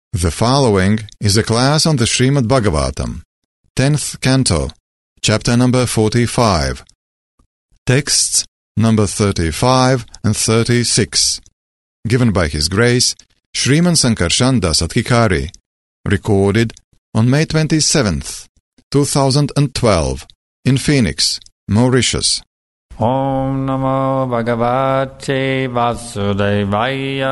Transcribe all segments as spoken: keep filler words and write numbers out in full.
The following is a class on the Srimad Bhagavatam, tenth Canto, chapter number forty-five, texts number thirty-five and thirty-six, given by His Grace, Shriman Sankarshan Das Adhikari, recorded on May twenty-seventh, two thousand twelve, in Phoenix, Mauritius. Om Namo Bhagavate Vasudevaya.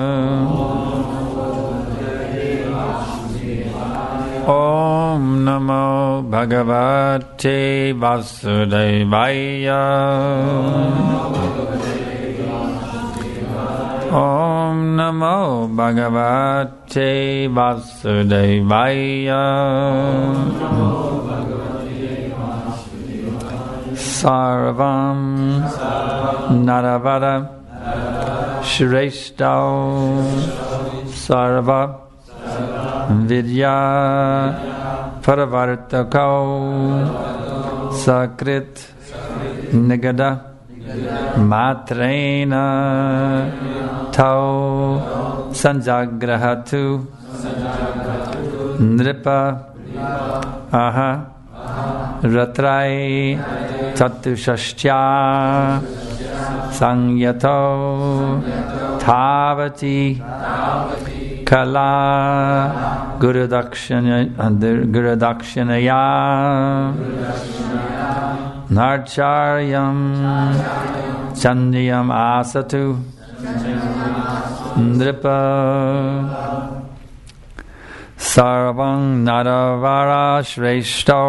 Om Namo Bhagavate Vasudevaya. Om Namo Bhagavate Vasudevaya. Sarvam Naravara Shrestha Sarva Vidya Paravartako Sakrit Nigada Matrena Tau Sanjagrahatu Nripa Aha Ratrai Tatushashtya Sangyato Tavati Kala Gurudakshinaya Narcharyam Chandiyam Asatu Nripa Sarvang Naravara Shrestho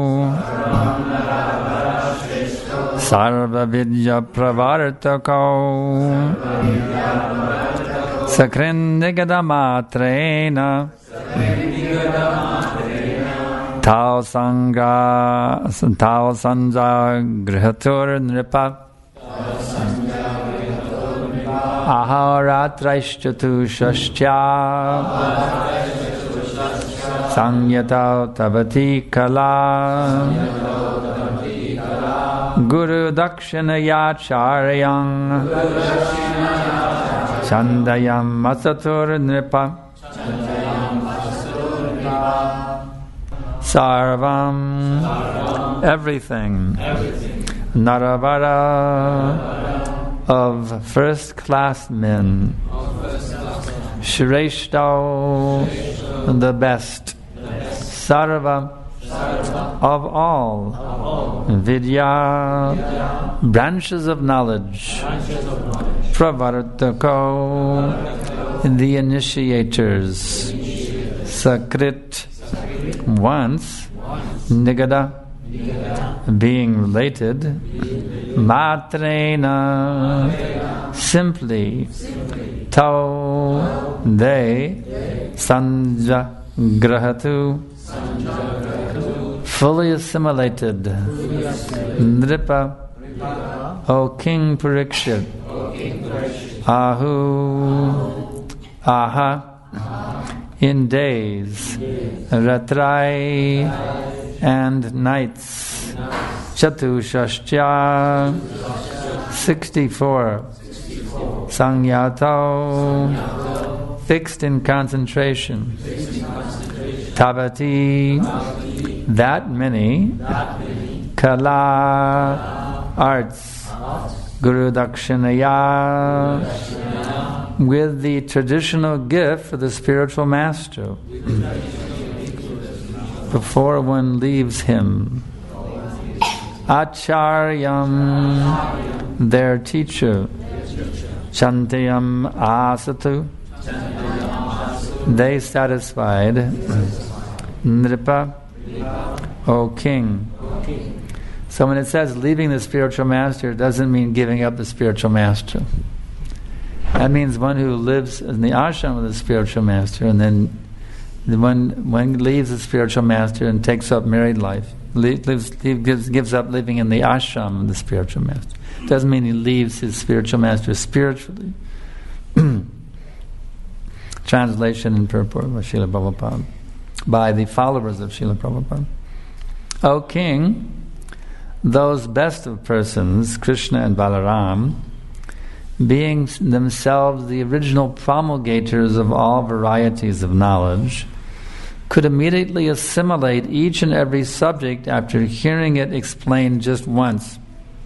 Sarva Vidya Pravartako Sakrin Nigada Matrena Tau Sangha Tau Sanja Grihatur Nripa Aharatraishchatu Shashtya Sangyatau Tavati Kala Guru Dakshinaya Charyang Chandayam Masatur Nripa Sarvam Everything Naravara of first class men Shrestha the best Sarva of all Vidya branches of knowledge Pravartako the initiators Sakrit once Nigada being related Matrena simply Tau they Sanja Grahatu fully assimilated Nripa O King Parikshit Ahu Aha in days Ratrai and nights Chatushashtya sixty-four Sangyato fixed in concentration Tavati that many Kala arts Guru Dakshinaya with the traditional gift for the spiritual master before one leaves him Acharyam their teacher Chantayam Asatu they satisfied Nripa O King. So when it says leaving the spiritual master, it doesn't mean giving up the spiritual master. That means one who lives in the ashram of the spiritual master, and then one one leaves the spiritual master and takes up married life, lives, gives, gives up living in the ashram of the spiritual master. It doesn't mean he leaves his spiritual master spiritually. Translation and purport by Srila Prabhupada, by the followers of Srila Prabhupada. O King, those best of persons, Krishna and Balaram, being themselves the original promulgators of all varieties of knowledge, could immediately assimilate each and every subject after hearing it explained just once.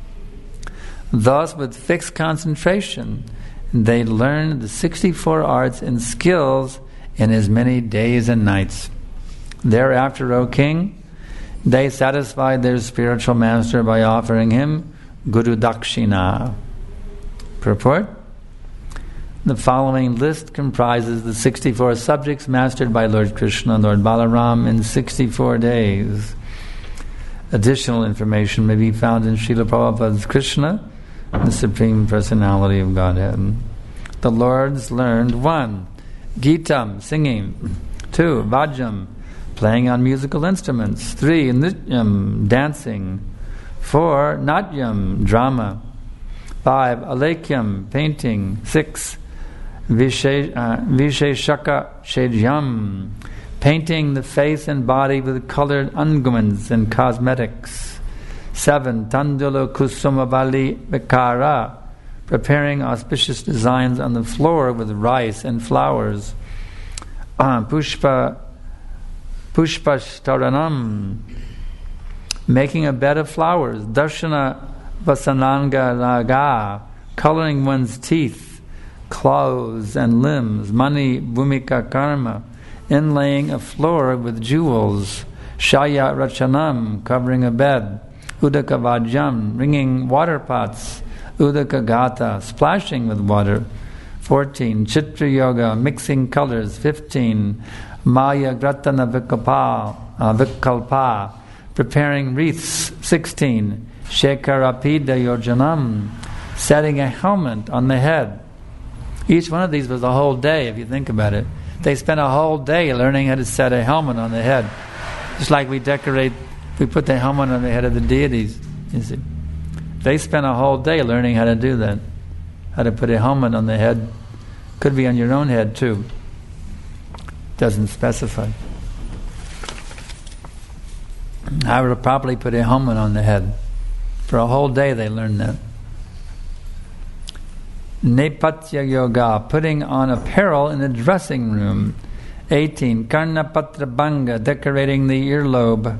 Thus, with fixed concentration, they learned the sixty-four arts and skills in as many days and nights. Thereafter, O king, they satisfied their spiritual master by offering him Guru Dakshina. Purport: the following list comprises the sixty-four subjects mastered by Lord Krishna and Lord Balaram in sixty-four days. Additional information may be found in Srila Prabhupada's Krishna, the Supreme Personality of Godhead. The Lords learned one. Gitam, singing. Two. Vajam, playing on musical instruments. Three. Nityam, dancing. Four. Natyam, drama. Five. Alekyam, painting. Six. Vishe, uh, Visheshaka Shejyam, painting the face and body with colored unguents and cosmetics. Seven. Tandula Kusumavali Vikara, preparing auspicious designs on the floor with rice and flowers. Uh, pushpa Pushpashtaranam, making a bed of flowers. Darshana Vasananga Raga, coloring one's teeth, claws and limbs. Mani Bhumika Karma, inlaying a floor with jewels. Shaya Rachanam, covering a bed. Udaka Vajam, ringing water pots. Udaka Gata, splashing with water. Fourteen. Chitra Yoga, mixing colors. Fifteen. Maya Gratana Vikalpa, uh, Vikalpa, preparing wreaths. Sixteen. Shekarapida Yojanam, setting a helmet on the head. Each one of these was a whole day, if you think about it. They spent a whole day learning how to set a helmet on the head. Just like we decorate, we put the helmet on the head of the deities. You see, they spent a whole day learning how to do that. How to put a helmet on the head. Could be on your own head too. Doesn't specify. How to properly put a helmet on the head. For a whole day they learned that. Nepatya Yoga, putting on apparel in the dressing room. Eighteen. Karnapatra Bhanga, decorating the earlobe.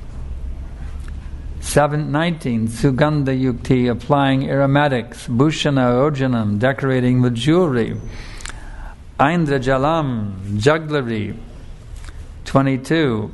Seven, nineteen. Sugandha Yukti, applying aromatics. Bhushana Ojanam, decorating with jewelry. Aindra Jalam, jugglery. Twenty-two.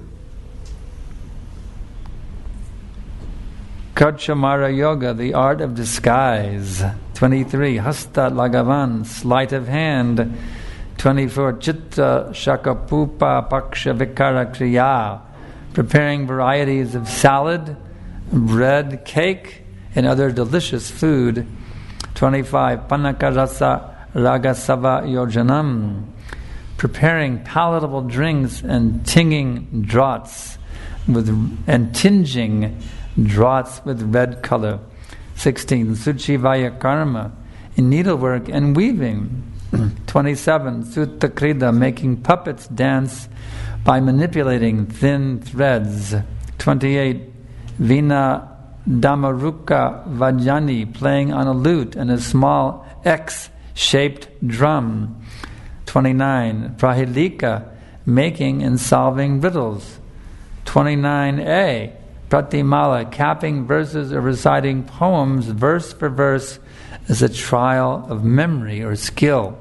Kachamara Yoga, the art of disguise. Twenty-three. Hasta Lagavan, sleight of hand. Twenty-four. Chitta Shakapupa Paksha Vikara Kriya, preparing varieties of salad, bread, cake, and other delicious food. Twenty-five. Panakarasa Ragasava Yojanam, preparing palatable drinks and tinging draughts with and tinging draughts with red color. Sixteen. Suchivaya Karma, in needlework and weaving. Twenty-seven. Suttakrida, making puppets dance by manipulating thin threads. Twenty-eight. Vina Damaruka Vajani, playing on a lute and a small X-shaped drum. Twenty-nine. Prahilika, making and solving riddles. Twenty-nine A. Pratimala, capping verses or reciting poems verse for verse as a trial of memory or skill.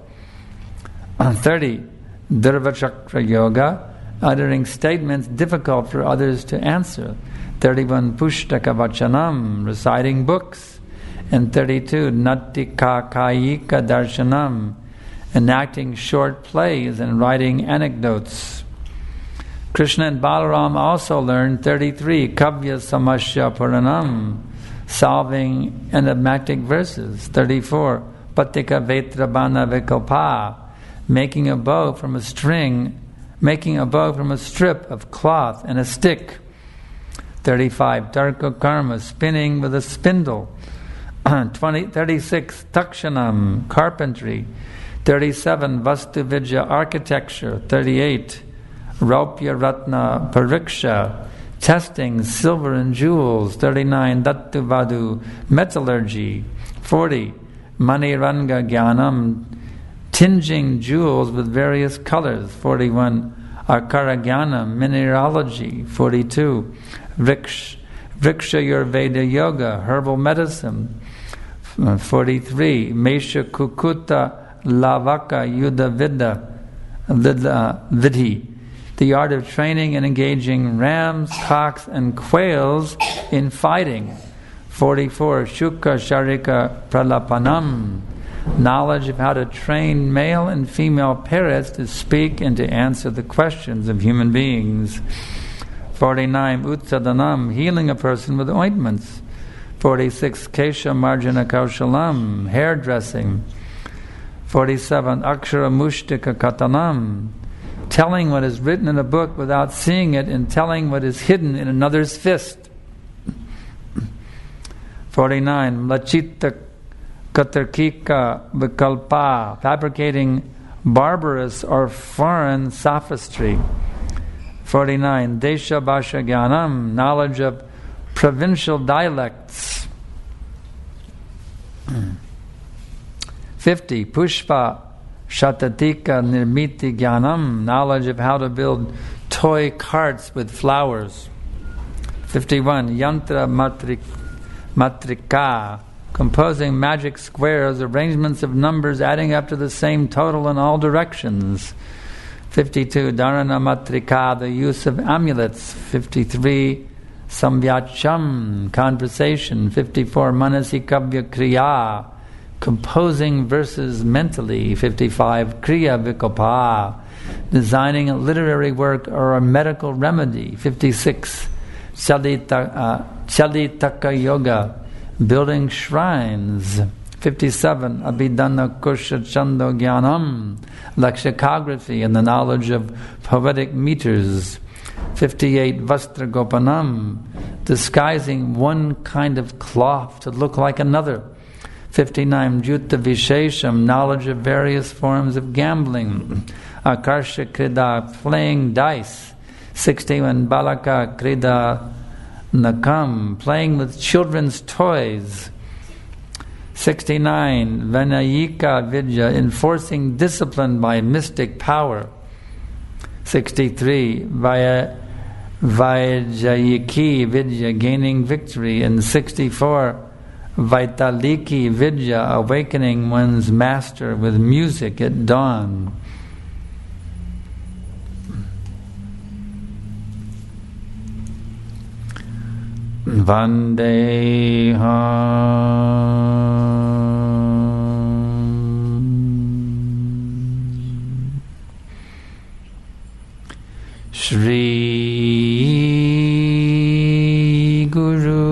thirty. Durvachakra Yoga, uttering statements difficult for others to answer. thirty-one. Pushtaka Vachanam, reciting books. And thirty-two. Natika Kayika Darshanam, enacting short plays and writing anecdotes. Krishna and Balaram also learned thirty-three. Kavya Samasya Puranam, solving enigmatic verses. thirty-four. Patika Vetrabana Vikalpa, making a bow from a string, making a bow from a strip of cloth and a stick. thirty-five. Tarka Karma, spinning with a spindle. twenty, thirty-six. Takshanam, carpentry. thirty-seven. Vastu Vidya, architecture. thirty-eight. Raupya Ratna Pariksha, testing silver and jewels. thirty-nine. Dattu Vadu, metallurgy. forty. Maniranga Jnanam, tinging jewels with various colors. forty-one. Akara Jnanam, mineralogy. forty-two. Vriksha, Vriksha Ayurveda Yoga, herbal medicine. forty-three. Mesha Kukuta Lavaka Yuddha Vidya Vidhi, the art of training and engaging rams, cocks, and quails in fighting. forty-four. Shukha Sharika Pralapanam, knowledge of how to train male and female parrots to speak and to answer the questions of human beings. forty-nine. Utsadanam, healing a person with ointments. forty-six. Kesha Marjana Kaushalam, hairdressing. forty-seven. Akshara Mushtika Katanam, telling what is written in a book without seeing it and telling what is hidden in another's fist. forty-nine. Lachita Katarkika Vikalpa, fabricating barbarous or foreign sophistry. forty-nine. Desha Bhasha Jnanam, knowledge of provincial dialects. fifty. Pushpa Shatatika Nirmiti Jnanam, knowledge of how to build toy carts with flowers. fifty-one. Yantra Matrik, Matrika, composing magic squares, arrangements of numbers adding up to the same total in all directions. fifty-two. Dharana Matrika, the use of amulets. fifty-three. Samvyacham, conversation. fifty-four. Manasikavya Kriya, composing verses mentally. fifty-five. Kriya Vikopa, designing a literary work or a medical remedy. fifty-six. Chalita, uh, Chalitaka Yoga, building shrines. fifty-seven. Abhidana Kusha Chando Jnanam, lexicography and the knowledge of poetic meters. fifty-eight. Vastra Gopanam, disguising one kind of cloth to look like another. fifty-nine. Jutta Vishesham, knowledge of various forms of gambling. Akarsha Krida, playing dice. sixty-one. Balaka Krida Nakam, playing with children's toys. sixty-nine. Vinayika Vidya, enforcing discipline by mystic power. sixty-three. Vaya, Vajayiki Vidya, gaining victory. And sixty-four. Vaitaliki Vidya, awakening one's master with music at dawn. Vandeham Shri Guru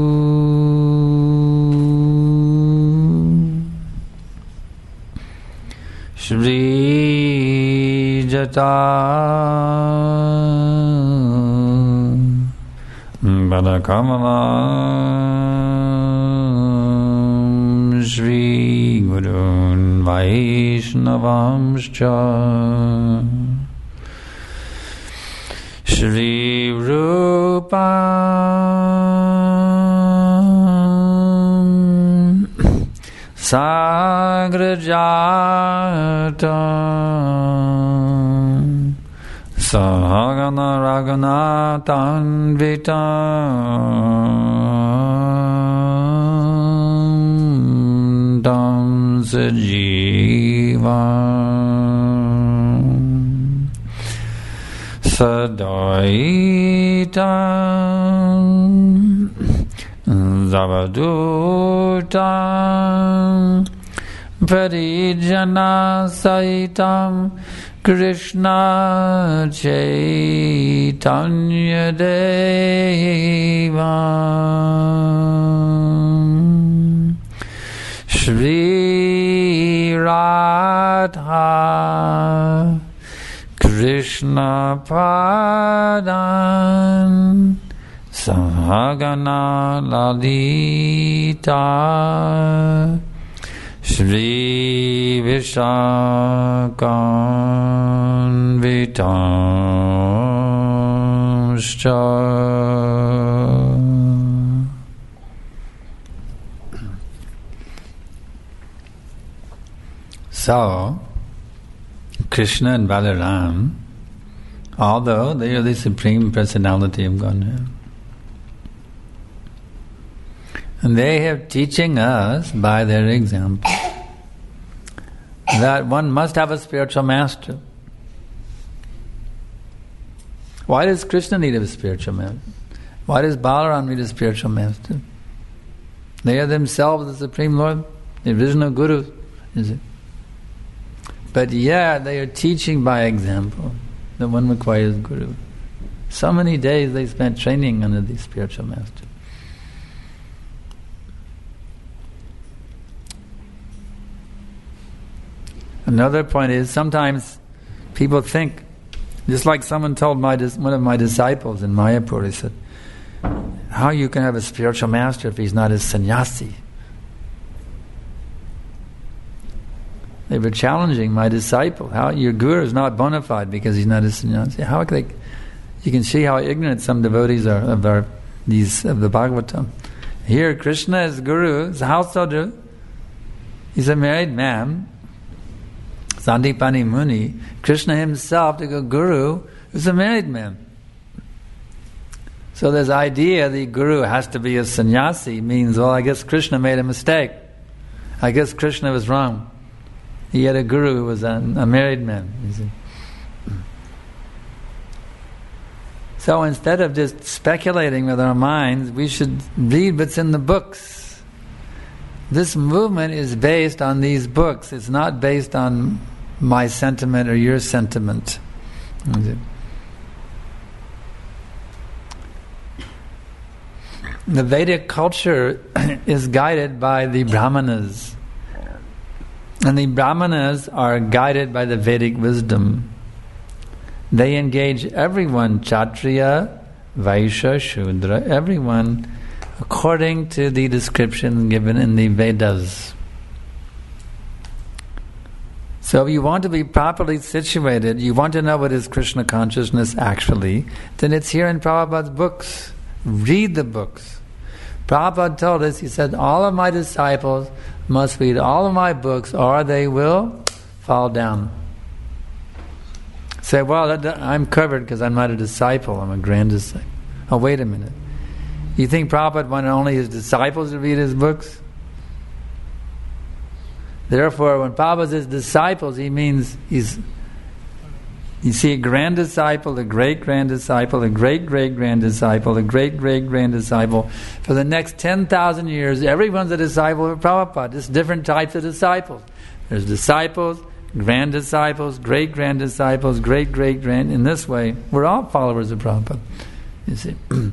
Shri Jata Badakamalam Shri Gurun Vaishnavamscha Shri Rupam Sagrajatam Sahagana Raghunathan Vitam Tam Sajivam Sadaitam Zavadutam Parijana Saitam Krishna Chaitanya Devam Shri Radha Krishna Padan Sahagana Lalita Shri Vishakam Vitamscha. So, Krishna and Balaram, although they are the Supreme Personality of Godhead, and they are teaching us by their example that one must have a spiritual master. Why does Krishna need a spiritual master? Why does Balaram need a spiritual master? They are themselves the Supreme Lord, the original Guru, is it? But yet they are teaching by example that one requires Guru. So many days they spent training under the spiritual master. Another point is, sometimes people think, just like someone told my one of my disciples in Mayapur, he said, how you can have a spiritual master if he's not a sannyasi? They were challenging my disciple. How your guru is not bona fide because he's not a sannyasi. How can they, you can see how ignorant some devotees are of our these of the Bhagavatam. Here, Krishna is guru. So how so do? He's a married man. Sandipani Muni. Krishna himself, to go guru, is a married man. So this idea the guru has to be a sannyasi means, well, I guess Krishna made a mistake. I guess Krishna was wrong. He had a guru who was a, a married man. You see. So instead of just speculating with our minds, we should read what's in the books. This movement is based on these books. It's not based on my sentiment or your sentiment. The Vedic culture is guided by the Brahmanas. And the Brahmanas are guided by the Vedic wisdom. They engage everyone, Kshatriya, Vaishya, Shudra, everyone, according to the description given in the Vedas. So if you want to be properly situated, you want to know what is Krishna consciousness actually, then it's here in Prabhupada's books. Read the books. Prabhupada told us, he said, all of my disciples must read all of my books or they will fall down. Say, well, that, I'm covered because I'm not a disciple, I'm a grand disciple. Oh, wait a minute. You think Prabhupada wanted only his disciples to read his books? Therefore, when Prabhupada says disciples, he means he's, you see, a grand disciple, a great-grand disciple, a great-great-grand disciple, a great-great-grand disciple. For the next ten thousand years, everyone's a disciple of Prabhupada. Just different types of disciples. There's disciples, grand disciples, great-grand disciples, great-great-grand. In this way, we're all followers of Prabhupada. You see.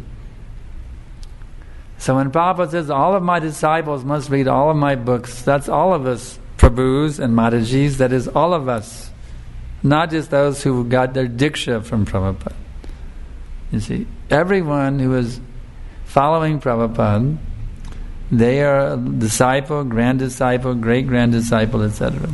So when Prabhupada says, all of my disciples must read all of my books, that's all of us, Prabhus and Matajis, that is all of us. Not just those who got their diksha from Prabhupada. You see, everyone who is following Prabhupada, they are a disciple, grand disciple, great-grand disciple, et cetera.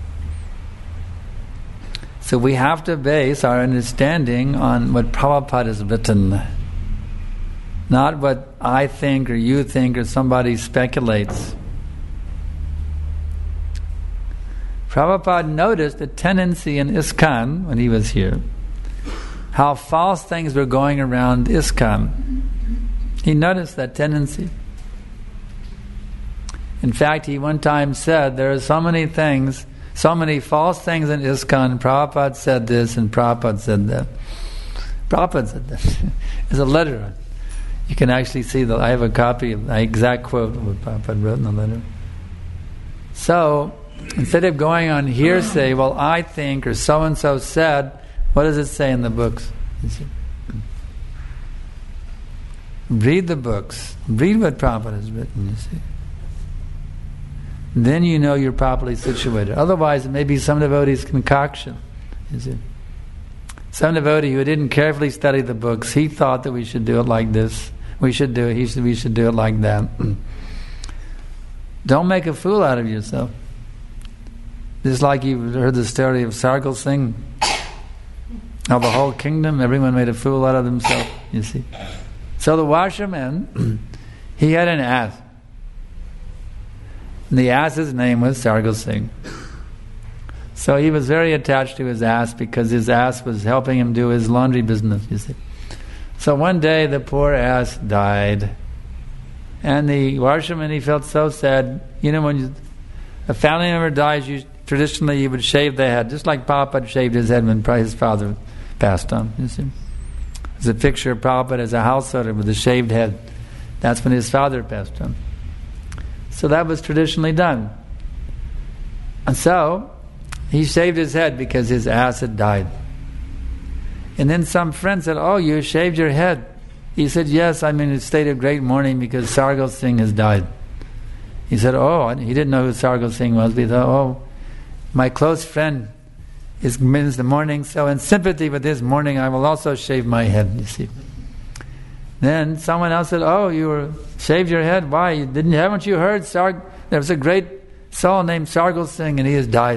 So we have to base our understanding on what Prabhupada has written. Not what I think or you think or somebody speculates. Prabhupada noticed a tendency in ISKCON when he was here, how false things were going around ISKCON. He noticed that tendency. In fact, he one time said, there are so many things, so many false things in ISKCON, Prabhupada said this and Prabhupada said that. Prabhupada said that. There's a letter. You can actually see that I have a copy of the exact quote of what Prabhupada wrote in the letter. So, instead of going on hearsay, well, I think, or so-and-so said, what does it say in the books? Read the books. Read what Prabhupada has written, you see. Then you know you're properly situated. Otherwise, it may be some devotee's concoction, you see. Some devotee who didn't carefully study the books, he thought that we should do it like this. We should do it, he should, we should do it like that. Don't make a fool out of yourself. Just like you've heard the story of Sargal Singh, how the whole kingdom, everyone made a fool out of themselves, you see. So the washerman, he had an ass. And the ass's name was Sargal Singh. So he was very attached to his ass because his ass was helping him do his laundry business, you see. So one day the poor ass died. And the washerman, he felt so sad. You know, when you, a family member dies, you traditionally you would shave the head, just like Prabhupada shaved his head when his father passed on, you see. There's a picture of Prabhupada as a householder with a shaved head. That's when his father passed on. So that was traditionally done. And so, he shaved his head because his ass had died. And then some friend said, "Oh, you shaved your head." He said, "Yes, I'm in a state of great mourning because Sargal Singh has died." He said, "Oh," he didn't know who Sargal Singh was, but he thought, "Oh, my close friend is in the mourning, so in sympathy with his mourning, I will also shave my head," you see. Then someone else said, "Oh, you were shaved your head? Why? You didn't? Haven't you heard? Sarg, there was a great soul named Sargal Singh, and he has died."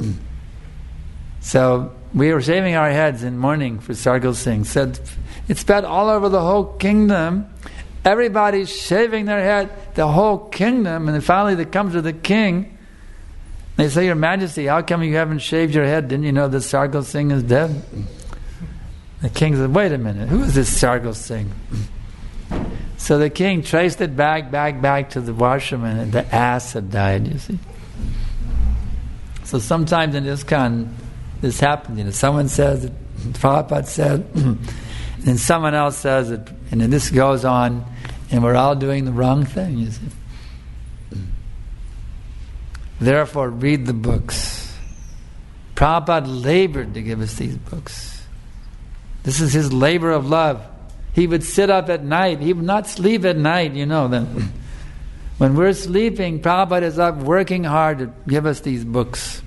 So we were shaving our heads in mourning for Sargal Singh. Said it's spread all over the whole kingdom. Everybody's shaving their head, the whole kingdom, and then finally they come to the king. They say, "Your Majesty, how come you haven't shaved your head? Didn't you know that Sargal Singh is dead?" The king said, "Wait a minute, who is this Sargal Singh?" So the king traced it back, back, back to the washerman, and the ass had died, you see. So sometimes in ISKCON, this happens. You know, someone says that Prabhupada said, and then someone else says it, and then this goes on, and we're all doing the wrong thing, you see. Therefore, read the books. Prabhupada labored to give us these books. This is his labor of love. He would sit up at night. He would not sleep at night, you know. Then, when we're sleeping, Prabhupada is up working hard to give us these books.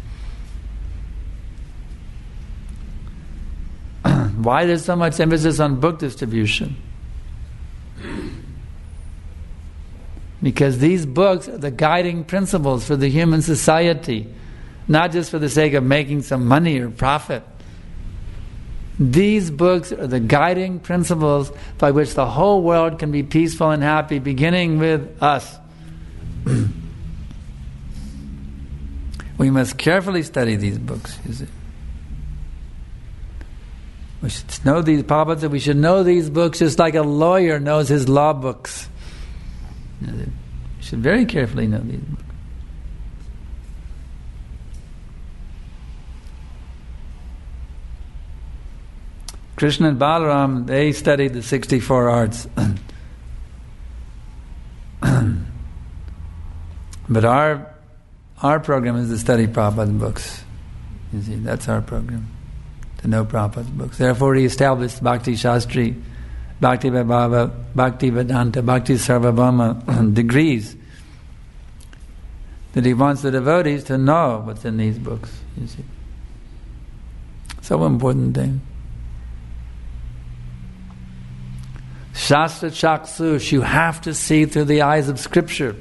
Why there's so much emphasis on book distribution? Because these books are the guiding principles for the human society, not just for the sake of making some money or profit. These books are the guiding principles by which the whole world can be peaceful and happy, beginning with us. We must carefully study these books, you see. We should know these, Prabhupada said we should know these books just like a lawyer knows his law books. We should very carefully know these books. Krishna and Balaram, they studied the sixty-four arts. But our our program is to study Prabhupada's books. You see, that's our program, to know Prabhupada's books. Therefore he established Bhakti Shastri, Bhakti Vaibhava, Bhakti Vedanta, Bhakti Sarvabhauma degrees, that he wants the devotees to know what's in these books, you see. So important thing. Shastra Chaksush, you have to see through the eyes of Scripture.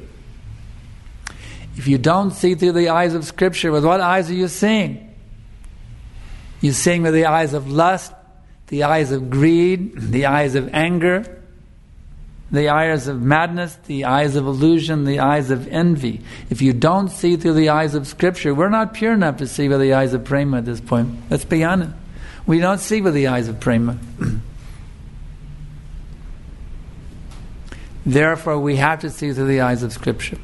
If you don't see through the eyes of Scripture, with what eyes are you seeing? You're seeing with the eyes of lust, the eyes of greed, the eyes of anger, the eyes of madness, the eyes of illusion, the eyes of envy. If you don't see through the eyes of Scripture, we're not pure enough to see with the eyes of prema at this point. Let's be honest. We don't see with the eyes of prema. Therefore, we have to see through the eyes of Scripture.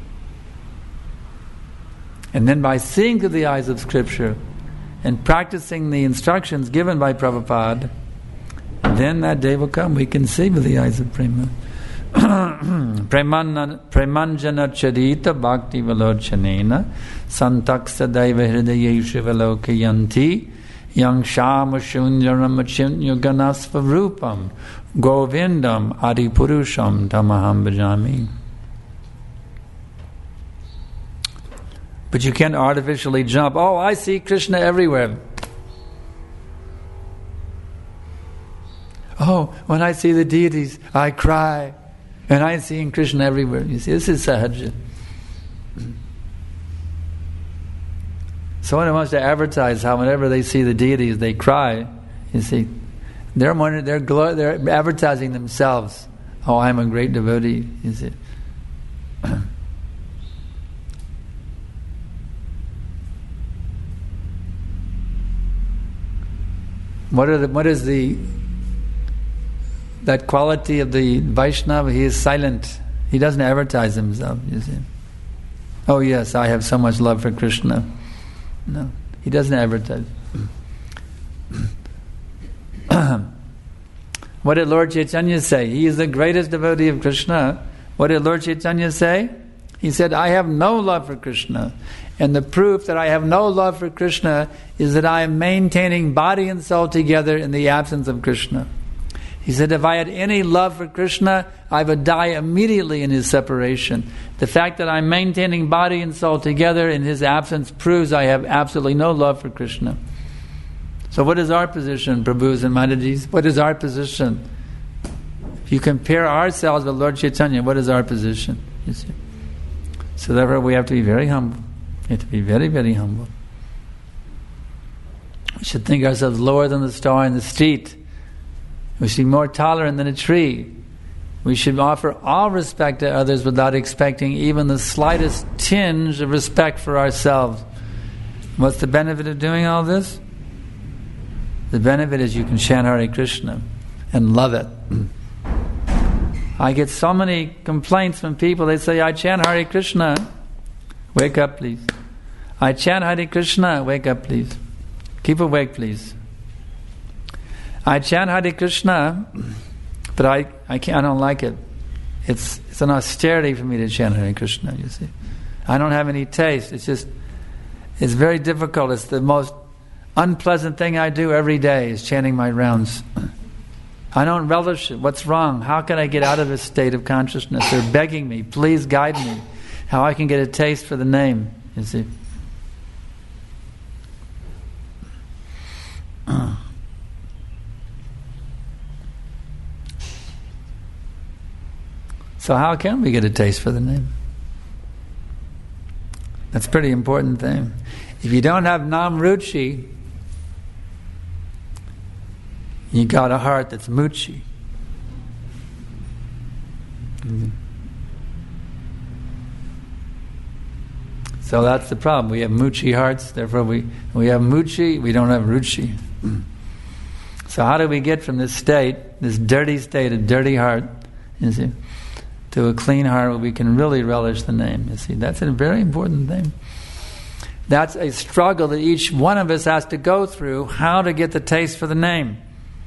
And then by seeing through the eyes of Scripture and practicing the instructions given by Prabhupada, then that day will come. We can see with the eyes of prema. Premanjana charita bhakti valochanena santaksa daiva hridayeshu valokayanti yang shama shunyaram achinyuganasva rupam govindam adipurusham tamaham bhajami. But you can't artificially jump, oh, I see Krishna everywhere. Oh, when I see the deities, I cry. And I see Krishna everywhere. You see, this is sahaja. Someone who wants to advertise how whenever they see the deities, they cry. You see, they're more, they're glo- they're advertising themselves. Oh, I'm a great devotee. You see. What are the, what is the that quality of the Vaishnava? He is silent. He doesn't advertise himself, you see. Oh yes, I have so much love for Krishna. No, he doesn't advertise. What did Lord Chaitanya say? He is the greatest devotee of Krishna. What did Lord Chaitanya say? He said, I have no love for Krishna. And the proof that I have no love for Krishna is that I am maintaining body and soul together in the absence of Krishna. He said, if I had any love for Krishna, I would die immediately in his separation. The fact that I'm maintaining body and soul together in his absence proves I have absolutely no love for Krishna. So what is our position, Prabhus and Madhajis? What is our position? If you compare ourselves with Lord Chaitanya, what is our position? You see? So therefore we have to be very humble. We have to be very, very humble. We should think ourselves lower than the star in the street. We should be more tolerant than a tree. We should offer all respect to others without expecting even the slightest tinge of respect for ourselves. What's the benefit of doing all this? The benefit is you can chant Hare Krishna and love it. I get so many complaints from people. They say, I chant Hare Krishna. Wake up, please. I chant Hare Krishna. Wake up, please. Keep awake, please. I chant Hare Krishna, but I, I can't. I don't like it. It's it's an austerity for me to chant Hare Krishna. You see, I don't have any taste. It's just it's very difficult. It's the most unpleasant thing I do every day is chanting my rounds. I don't relish it. What's wrong? How can I get out of this state of consciousness? They're begging me, please guide me, how I can get a taste for the name, you see. So how can we get a taste for the name? That's a pretty important thing. If you don't have Nam Ruchi, you got a heart that's Muchi. Mm-hmm. So that's the problem. We have Muchi hearts, therefore we, we have Muchi, we don't have Ruchi. Mm. So how do we get from this state, this dirty state, a dirty heart, you see, to a clean heart where we can really relish the name? You see, that's a very important thing. That's a struggle that each one of us has to go through, how to get the taste for the name.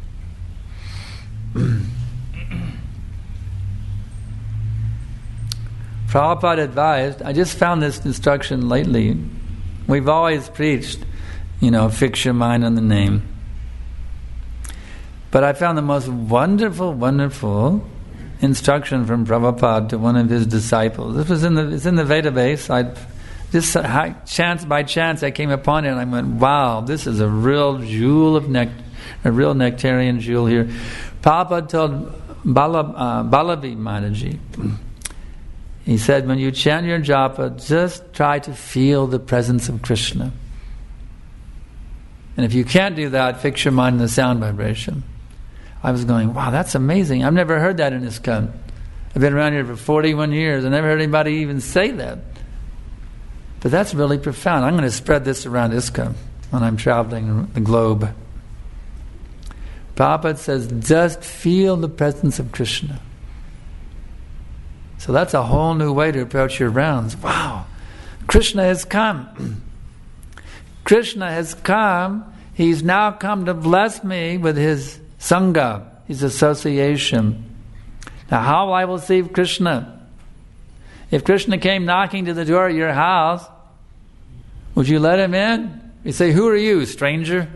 Prabhupada advised, I just found this instruction lately. We've always preached, you know, fix your mind on the name. But I found the most wonderful, wonderful instruction from Prabhupada to one of his disciples. This was in the it's in the Vedabase. I just chance by chance I came upon it and I went, wow, this is a real jewel of nectar, a real nectarian jewel here. Prabhupada told Bala, uh, Balavi Mataji, he said, when you chant your japa, just try to feel the presence of Krishna. And if you can't do that, fix your mind on the sound vibration. I was going, wow, that's amazing. I've never heard that in ISKCON. I've been around here for forty-one years. I never heard anybody even say that. But that's really profound. I'm going to spread this around ISKCON when I'm traveling the globe. Prabhupada says, just feel the presence of Krishna. So that's a whole new way to approach your rounds. Wow, Krishna has come. Krishna has come. He's now come to bless me with his Sangha, his association. Now how will I receive Krishna? If Krishna came knocking to the door of your house, would you let him in? You say, who are you, stranger?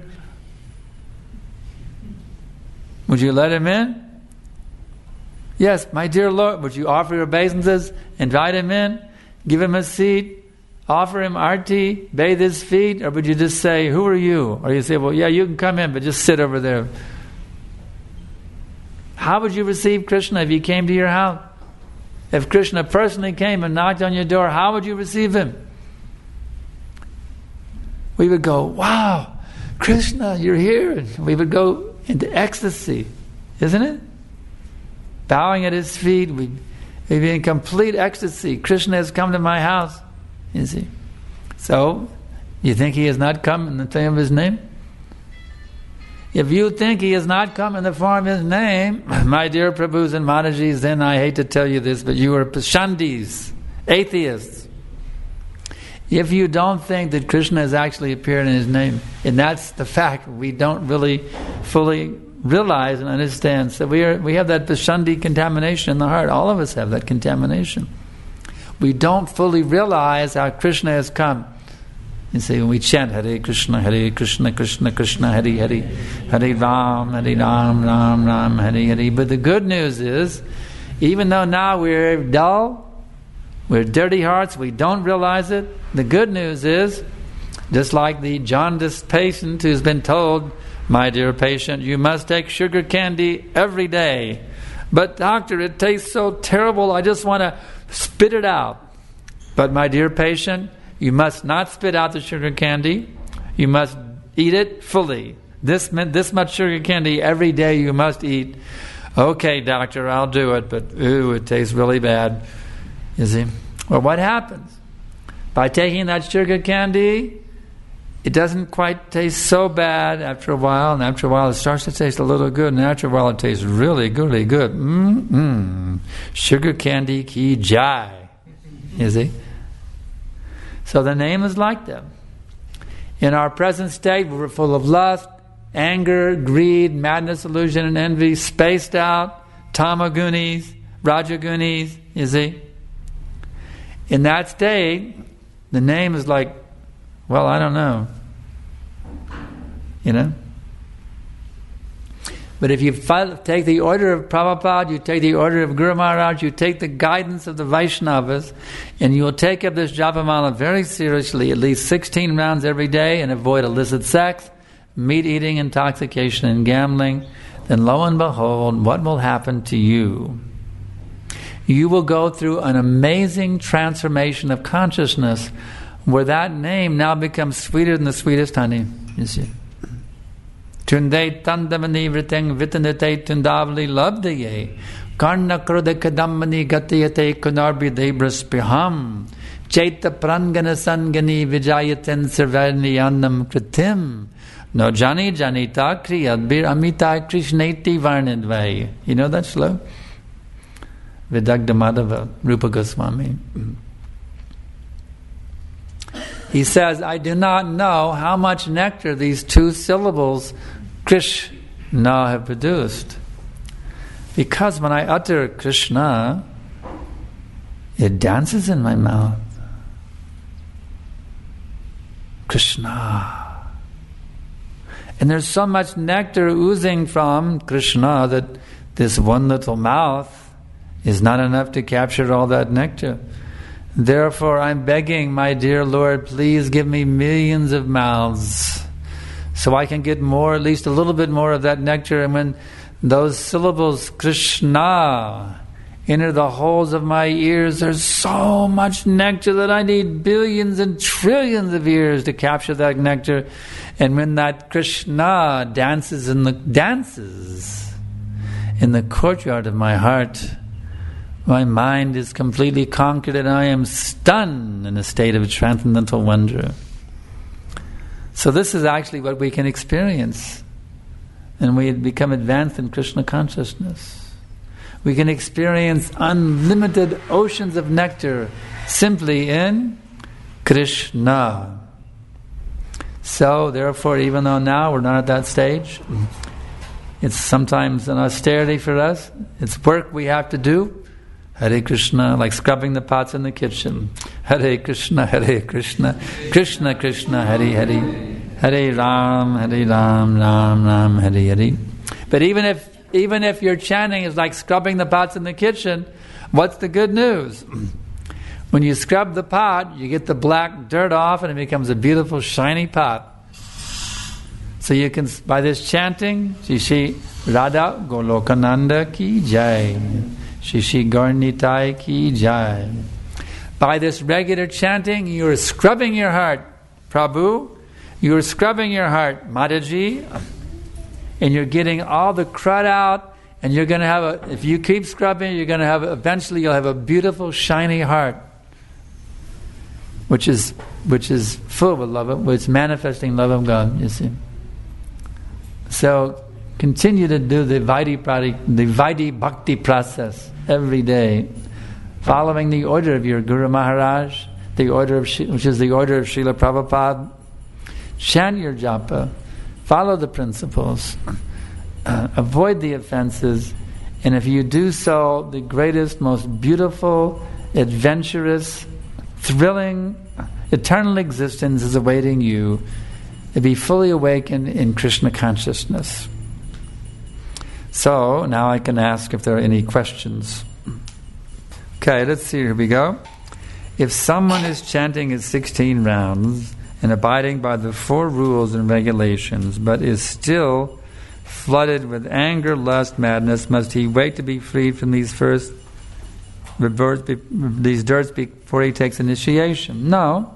Would you let him in? Yes, my dear Lord, would you offer your obeisances, invite him in, give him a seat, offer him arti, bathe his feet, or would you just say, who are you? Or you say, well, yeah, you can come in, but just sit over there. How would you receive Krishna if he came to your house? If Krishna personally came and knocked on your door, how would you receive him? We would go, wow, Krishna, you're here. And we would go into ecstasy, isn't it? Bowing at his feet, we'd, we'd be in complete ecstasy. Krishna has come to my house, you see. So, you think he has not come in the name of his name? If you think he has not come in the form of his name, my dear Prabhus and Matajis, then I hate to tell you this, but you are Pashandis, atheists. If you don't think that Krishna has actually appeared in his name, and that's the fact, we don't really fully realize and understand. So we are we have that Pashandi contamination in the heart. All of us have that contamination. We don't fully realize how Krishna has come. You see, when we chant Hare Krishna, Hare Krishna, Krishna Krishna, Hare Hare, Hare Ram, Hare Ram, Ram Ram, Hare Hare. But the good news is, even though now we're dull, we're dirty hearts, we don't realize it, the good news is, just like the jaundiced patient who's been told, my dear patient, you must take sugar candy every day. But doctor, it tastes so terrible, I just want to spit it out. But my dear patient, you must not spit out the sugar candy. You must eat it fully. This this much sugar candy every day you must eat. Okay, doctor, I'll do it, but ooh, it tastes really bad. You see? Well, what happens? By taking that sugar candy, it doesn't quite taste so bad after a while, and after a while it starts to taste a little good, and after a while it tastes really, really good. Mm-mm. Sugar candy ki jai. You see? So the name is like that. In our present state, we're full of lust, anger, greed, madness, illusion, and envy, spaced out, tamagunis, rajagunis, you see? In that state, the name is like, well, I don't know. You know? But if you take the order of Prabhupada, you take the order of Guru Maharaj, you take the guidance of the Vaishnavas, and you will take up this Japamala very seriously, at least sixteen rounds every day, and avoid illicit sex, meat eating, intoxication, and gambling, then lo and behold, what will happen to you? You will go through an amazing transformation of consciousness where that name now becomes sweeter than the sweetest honey, you see. Tunde tandamani vriteng vitanate tundavali labdaye karna kruda kadambani gatiyate kunarbi debras piham chaita prangana sangani vijayaten sarvani annam kritim no jani janita kriyadbir amita krishneti varnidvay. You know that slow? Vidagda Madhava, Rupa Goswami. He says, I do not know how much nectar these two syllables Krishna have produced. Because when I utter Krishna, it dances in my mouth. Krishna. And there's so much nectar oozing from Krishna that this one little mouth is not enough to capture all that nectar. Therefore, I'm begging, my dear Lord, please give me millions of mouths so I can get more, at least a little bit more of that nectar. And when those syllables, Krishna, enter the holes of my ears, there's so much nectar that I need billions and trillions of ears to capture that nectar. And when that Krishna dances in the dances in the courtyard of my heart, my mind is completely conquered and I am stunned in a state of transcendental wonder. So this is actually what we can experience. And we become advanced in Krishna consciousness. We can experience unlimited oceans of nectar simply in Krishna. So therefore, even though now we're not at that stage, it's sometimes an austerity for us. It's work we have to do. Hare Krishna, like scrubbing the pots in the kitchen. Hare Krishna, Hare Krishna, Krishna Krishna, Hare Hare, Hare Ram, Hare Ram, Ram Ram, Hare Hare. But even if even if your chanting is like scrubbing the pots in the kitchen, what's the good news? When you scrub the pot, you get the black dirt off and it becomes a beautiful shiny pot. So you can, by this chanting, Shishi Radha Golokananda ki jai, Shishi Gaurnitai ki jai. By this regular chanting, you are scrubbing your heart. Prabhu, you are scrubbing your heart, Mataji, and you're getting all the crud out, and you're going to have a, if you keep scrubbing, you're going to have, eventually you'll have a beautiful, shiny heart, which is which is full with love, which is manifesting love of God, you see. So continue to do the Vaidhi, the Vaidhi Bhakti process every day, following the order of your Guru Maharaj, the order of which is the order of Srila Prabhupada. Chant your japa, follow the principles, uh, avoid the offenses, and if you do so, the greatest, most beautiful, adventurous, thrilling, eternal existence is awaiting you to be fully awakened in Krishna consciousness. So, now I can ask if there are any questions. Okay, let's see, here we go. If someone is chanting his sixteen rounds and abiding by the four rules and regulations, but is still flooded with anger, lust, madness, must he wait to be freed from these first these dirts before he takes initiation? No.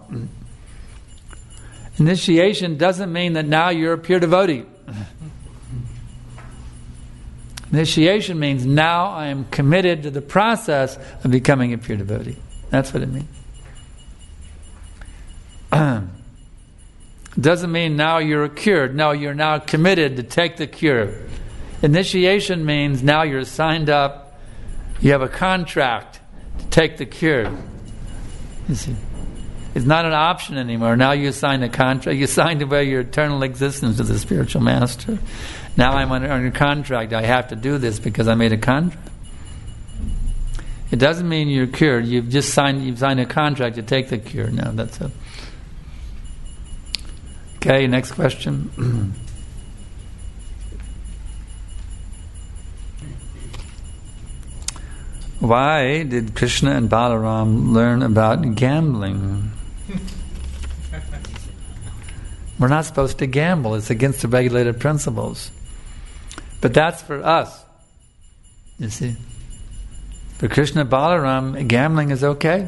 Initiation doesn't mean that now you're a pure devotee. Initiation means now I am committed to the process of becoming a pure devotee. That's what it means. Doesn't mean now you're cured. No, you're now committed to take the cure. Initiation means now you're signed up, you have a contract to take the cure. You see, it's not an option anymore. Now you sign a contract. You signed away your eternal existence to the spiritual master. Now I'm under, under contract. I have to do this because I made a contract. It doesn't mean you're cured. You've just signed. You've signed a contract to take the cure. No, that's it. Okay, next question. Why did Krishna and Balaram learn about gambling? We're not supposed to gamble. It's against the regulated principles. But that's for us. You see? For Krishna and Balaram, gambling is okay.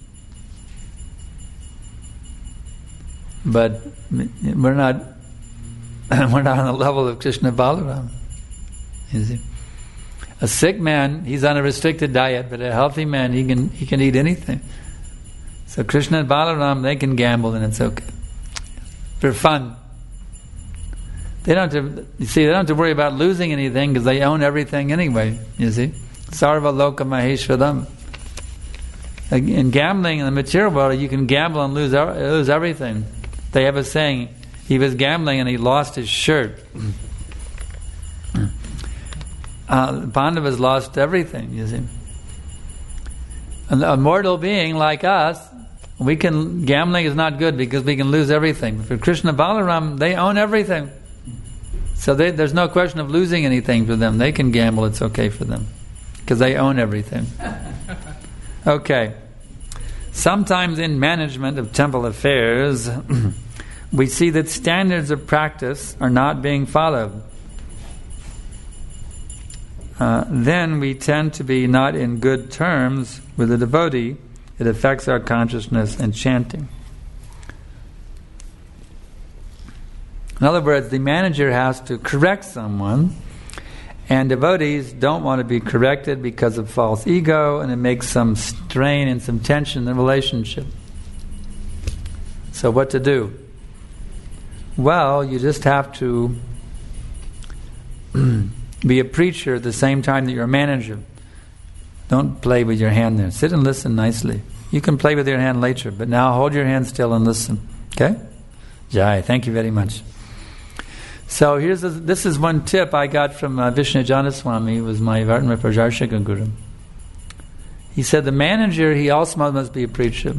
But we're not we're not on the level of Krishna and Balaram. You see? A sick man, he's on a restricted diet, but a healthy man, he can he can eat anything. So Krishna and Balaram, they can gamble and it's okay. For fun. They don't have to, you see, they don't have to worry about losing anything because they own everything anyway, you see. Sarva Loka Maheshwaram. In gambling in the material world, you can gamble and lose lose everything. They have a saying, he was gambling and he lost his shirt. Uh, Pandavas lost everything, you see. A mortal being like us, we can, gambling is not good because we can lose everything. For Krishna Balaram, they own everything. So they, there's no question of losing anything for them. They can gamble, it's okay for them. Because they own everything. Okay. Sometimes in management of temple affairs, we see that standards of practice are not being followed. Uh, then we tend to be not in good terms with the devotee. It affects our consciousness and chanting. In other words, the manager has to correct someone, and devotees don't want to be corrected because of false ego, and it makes some strain and some tension in the relationship. So what to do? Well, you just have to be a preacher at the same time that you're a manager. Don't play with your hand there. Sit and listen nicely. You can play with your hand later, but now hold your hand still and listen. Okay? Jai, thank you very much. So here's a, this is one tip I got from uh, Vishnu Janaswami, who was my Vartma Prajarshika Guru. He said the manager, he also must be a preacher.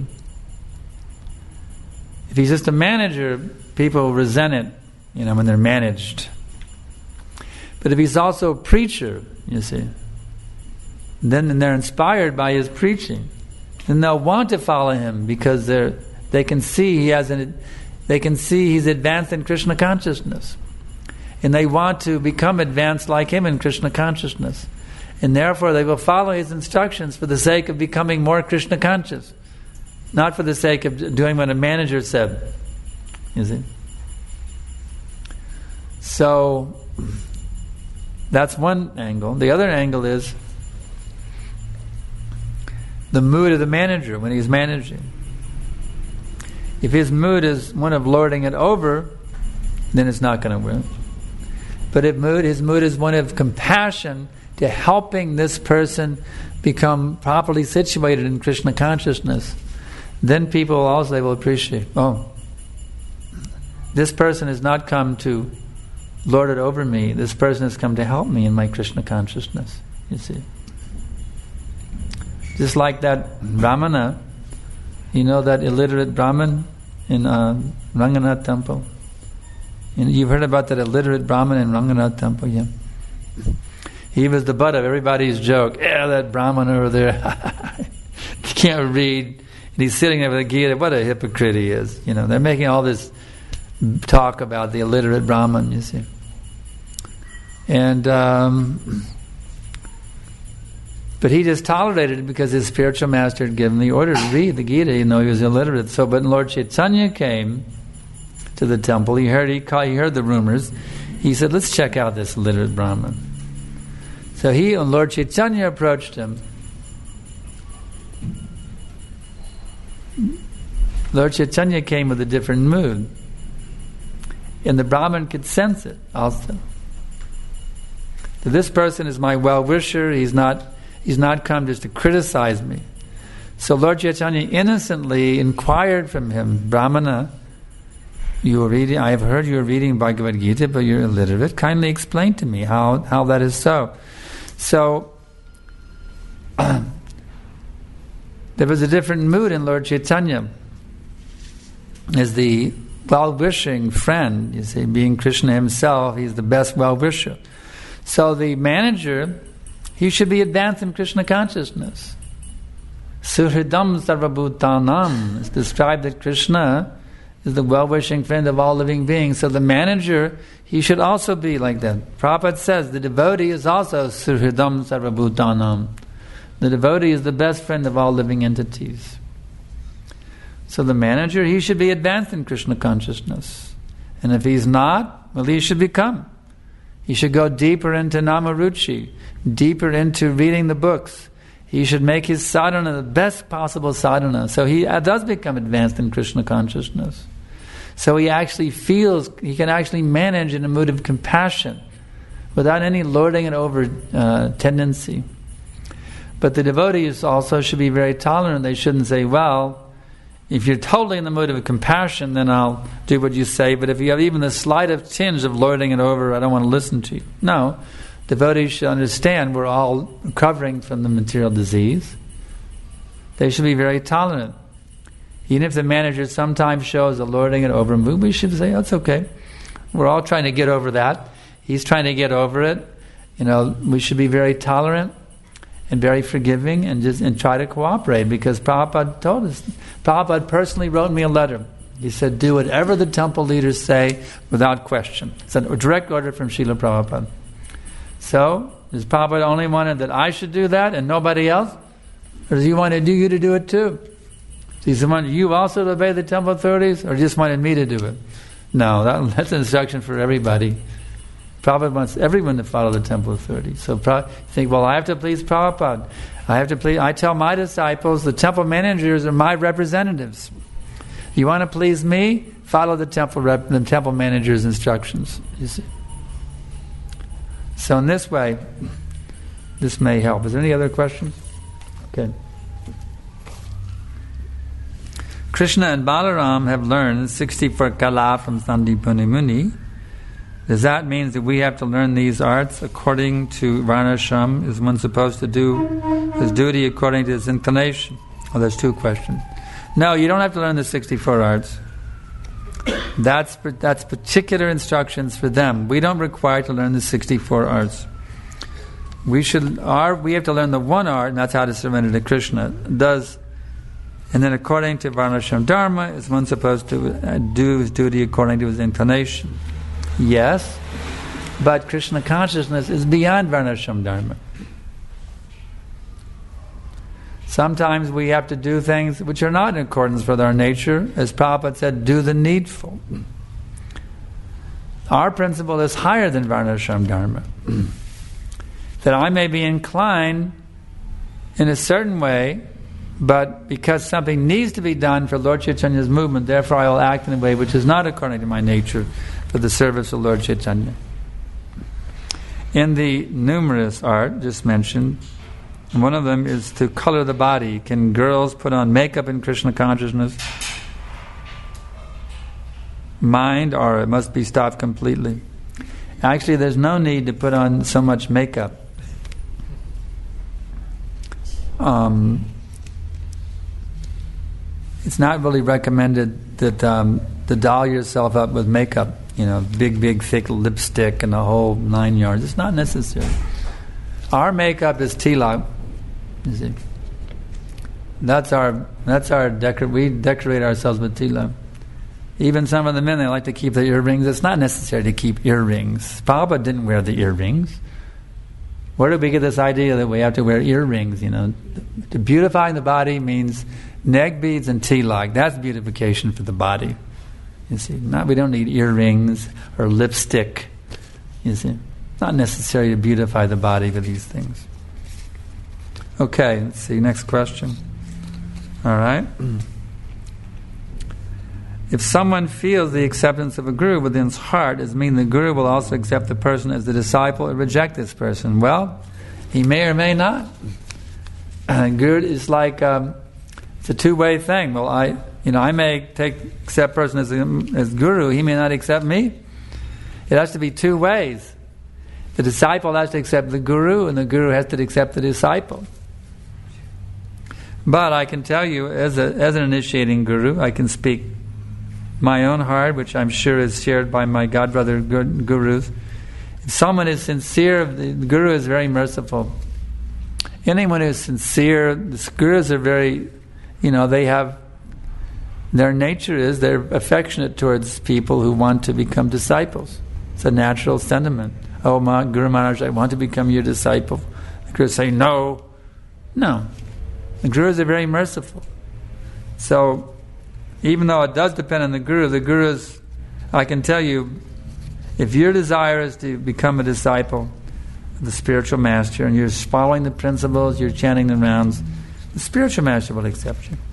If he's just a manager, people resent it, you know, when they're managed. But if he's also a preacher, you see, then they're inspired by his preaching. Then they'll want to follow him because they're they can see he has an they can see he's advanced in Krishna consciousness. And they want to become advanced like him in Krishna consciousness. And therefore they will follow his instructions for the sake of becoming more Krishna conscious. Not for the sake of doing what a manager said. You see? So that's one angle. The other angle is the mood of the manager when he's managing. If his mood is one of lording it over, then it's not going to work. But if mood, his mood is one of compassion to helping this person become properly situated in Krishna consciousness, then people also will appreciate, oh, this person has not come to lord it over me. This person has come to help me in my Krishna consciousness. You see, just like that Brahmana, you know that illiterate Brahmin in uh, Ranganath temple. You know, you've heard about that illiterate Brahmin in Ranganath temple, yeah. He was the butt of everybody's joke. Yeah, that Brahmin over there, he can't read, and he's sitting there with a Gita. What a hypocrite he is! You know, they're making all this talk about the illiterate Brahmin, you see. And um, but he just tolerated it because his spiritual master had given the order to read the Gita, even though he was illiterate. So, but Lord Chaitanya came to the temple. He heard he, called, he heard the rumors. He said, "Let's check out this illiterate Brahmin." So he and Lord Chaitanya approached him. Lord Chaitanya came with a different mood. And the Brahmin could sense it also. So this person is my well-wisher. He's not, he's not come just to criticize me. So Lord Chaitanya innocently inquired from him, Brahmana, you are reading, I have heard you are reading Bhagavad Gita, but you're illiterate. Kindly explain to me how, how that is so. So there was a different mood in Lord Chaitanya. As the well-wishing friend, you see, being Krishna himself, he's the best well-wisher. So the manager, he should be advanced in Krishna consciousness. Suhridam sarvabhutanam. It's described that Krishna is the well-wishing friend of all living beings. So the manager, he should also be like that. Prabhupada says the devotee is also suhridam sarvabhutanam. The devotee is the best friend of all living entities. So the manager, he should be advanced in Krishna consciousness. And if he's not, well, he should become. He should go deeper into Namaruchi, deeper into reading the books. He should make his sadhana the best possible sadhana. So he does become advanced in Krishna consciousness. So he actually feels, he can actually manage in a mood of compassion without any lording it over uh, tendency. But the devotees also should be very tolerant. They shouldn't say, well, if you're totally in the mood of compassion, then I'll do what you say. But if you have even the slightest tinge of lording it over, I don't want to listen to you. No. Devotees should understand we're all recovering from the material disease. They should be very tolerant. Even if the manager sometimes shows a lording it over mood, we should say, that's okay. We're all trying to get over that. He's trying to get over it. You know, we should be very tolerant and very forgiving, and just and try to cooperate, because Prabhupada told us. Prabhupada personally wrote me a letter. He said, do whatever the temple leaders say without question. It's a direct order from Srila Prabhupada. So, does Prabhupada only wanted that I should do that and nobody else? Or does he want to do you to do it too? Does he want you also to obey the temple authorities, or just wanted me to do it? No, that, that's an instruction for everybody. Prabhupada wants everyone to follow the temple authority. So you think, well, I have to please Prabhupada. I have to please. I tell my disciples, the temple managers are my representatives. You want to please me? Follow the temple rep, the temple manager's instructions. You see. So in this way, this may help. Is there any other questions? Okay. Krishna and Balaram have learned sixty-four kala from Sandipani Muni. Does that mean that we have to learn these arts according to Varnashram? Is one supposed to do his duty according to his inclination? Oh, there's two questions. No, you don't have to learn the sixty-four arts. That's that's particular instructions for them. We don't require to learn the sixty-four arts. We should our we have to learn the one art, and that's how to surrender to Krishna. Does and then according to Varnashram Dharma, is one supposed to do his duty according to his inclination? Yes, but Krishna consciousness is beyond Varnashram Dharma. Sometimes we have to do things which are not in accordance with our nature. As Prabhupada said, do the needful. Our principle is higher than Varnashram Dharma. That I may be inclined in a certain way, but because something needs to be done for Lord Chaitanya's movement, therefore I will act in a way which is not according to my nature, for the service of Lord Chaitanya. In the numerous art just mentioned, one of them is to color the body. Can girls put on makeup in Krishna consciousness? Mind, or it must be stopped completely? Actually, there's no need to put on so much makeup. Um, it's not really recommended that um, to doll yourself up with makeup, you know, big, big, thick lipstick and the whole nine yards. It's not necessary. Our makeup is tilak. You see, that's our that's our decor. We decorate ourselves with tilak. Even some of the men, they like to keep the earrings. It's not necessary to keep earrings. Prabhupada didn't wear the earrings. Where did we get this idea that we have to wear earrings? You know, to beautify the body means neck beads and tilak. That's beautification for the body. You see, not we don't need earrings or lipstick. You see, not necessary to beautify the body with these things. Okay, let's see. Next question. All right. If someone feels the acceptance of a guru within his heart, does it mean the guru will also accept the person as the disciple or reject this person? Well, he may or may not. Uh, guru is like um, it's a two-way thing. Well, I, you know, I may take accept person as as guru. He may not accept me. It has to be two ways. The disciple has to accept the guru, and the guru has to accept the disciple. But I can tell you, as a as an initiating guru, I can speak my own heart, which I'm sure is shared by my godbrother gurus. If someone is sincere, the guru is very merciful. Anyone who is sincere, the gurus are very, you know, they have, their nature is they're affectionate towards people who want to become disciples. It's a natural sentiment. Oh, my Guru Maharaj, I want to become your disciple. The gurus say, no. No. The gurus are very merciful. So, even though it does depend on the guru, the gurus, I can tell you, if your desire is to become a disciple of the spiritual master and you're following the principles, you're chanting the rounds, the spiritual master will accept you.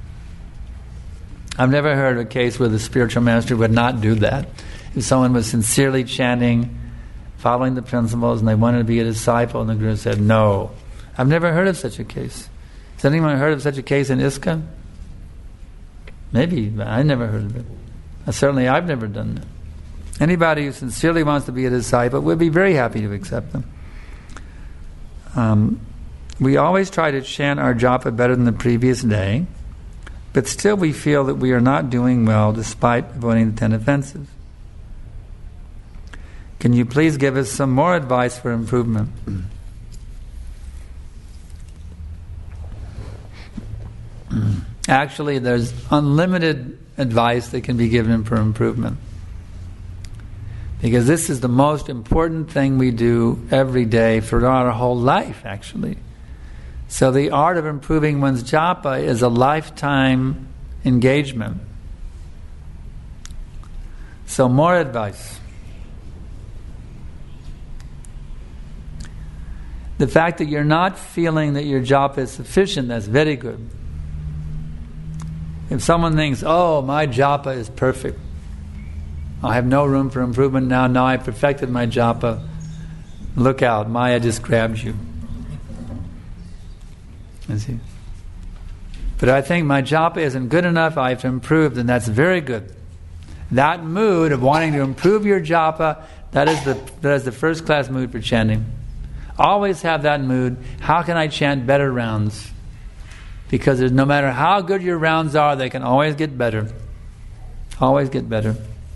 I've never heard of a case where the spiritual master would not do that. If someone was sincerely chanting, following the principles, and they wanted to be a disciple, and the guru said no. I've never heard of such a case. Has anyone heard of such a case in ISKCON? Maybe, but I never heard of it. Uh, certainly I've never done that. Anybody who sincerely wants to be a disciple, we'd be very happy to accept them. Um, we always try to chant our japa better than the previous day, but still we feel that we are not doing well despite avoiding the ten offenses. Can you please give us some more advice for improvement? Actually, there's unlimited advice that can be given for improvement. Because this is the most important thing we do every day for our whole life, actually. So the art of improving one's japa is a lifetime engagement. So more advice. The fact that you're not feeling that your japa is sufficient, that's very good. If someone thinks, oh, my japa is perfect, I have no room for improvement now, now I perfected my japa, look out, Maya just grabbed you. You see? But I think my japa isn't good enough, I have to improve, then that's very good. That mood of wanting to improve your japa, that is the that is the first class mood for chanting. Always have that mood, how can I chant better rounds? Because no matter how good your rounds are, they can always get better. Always get better.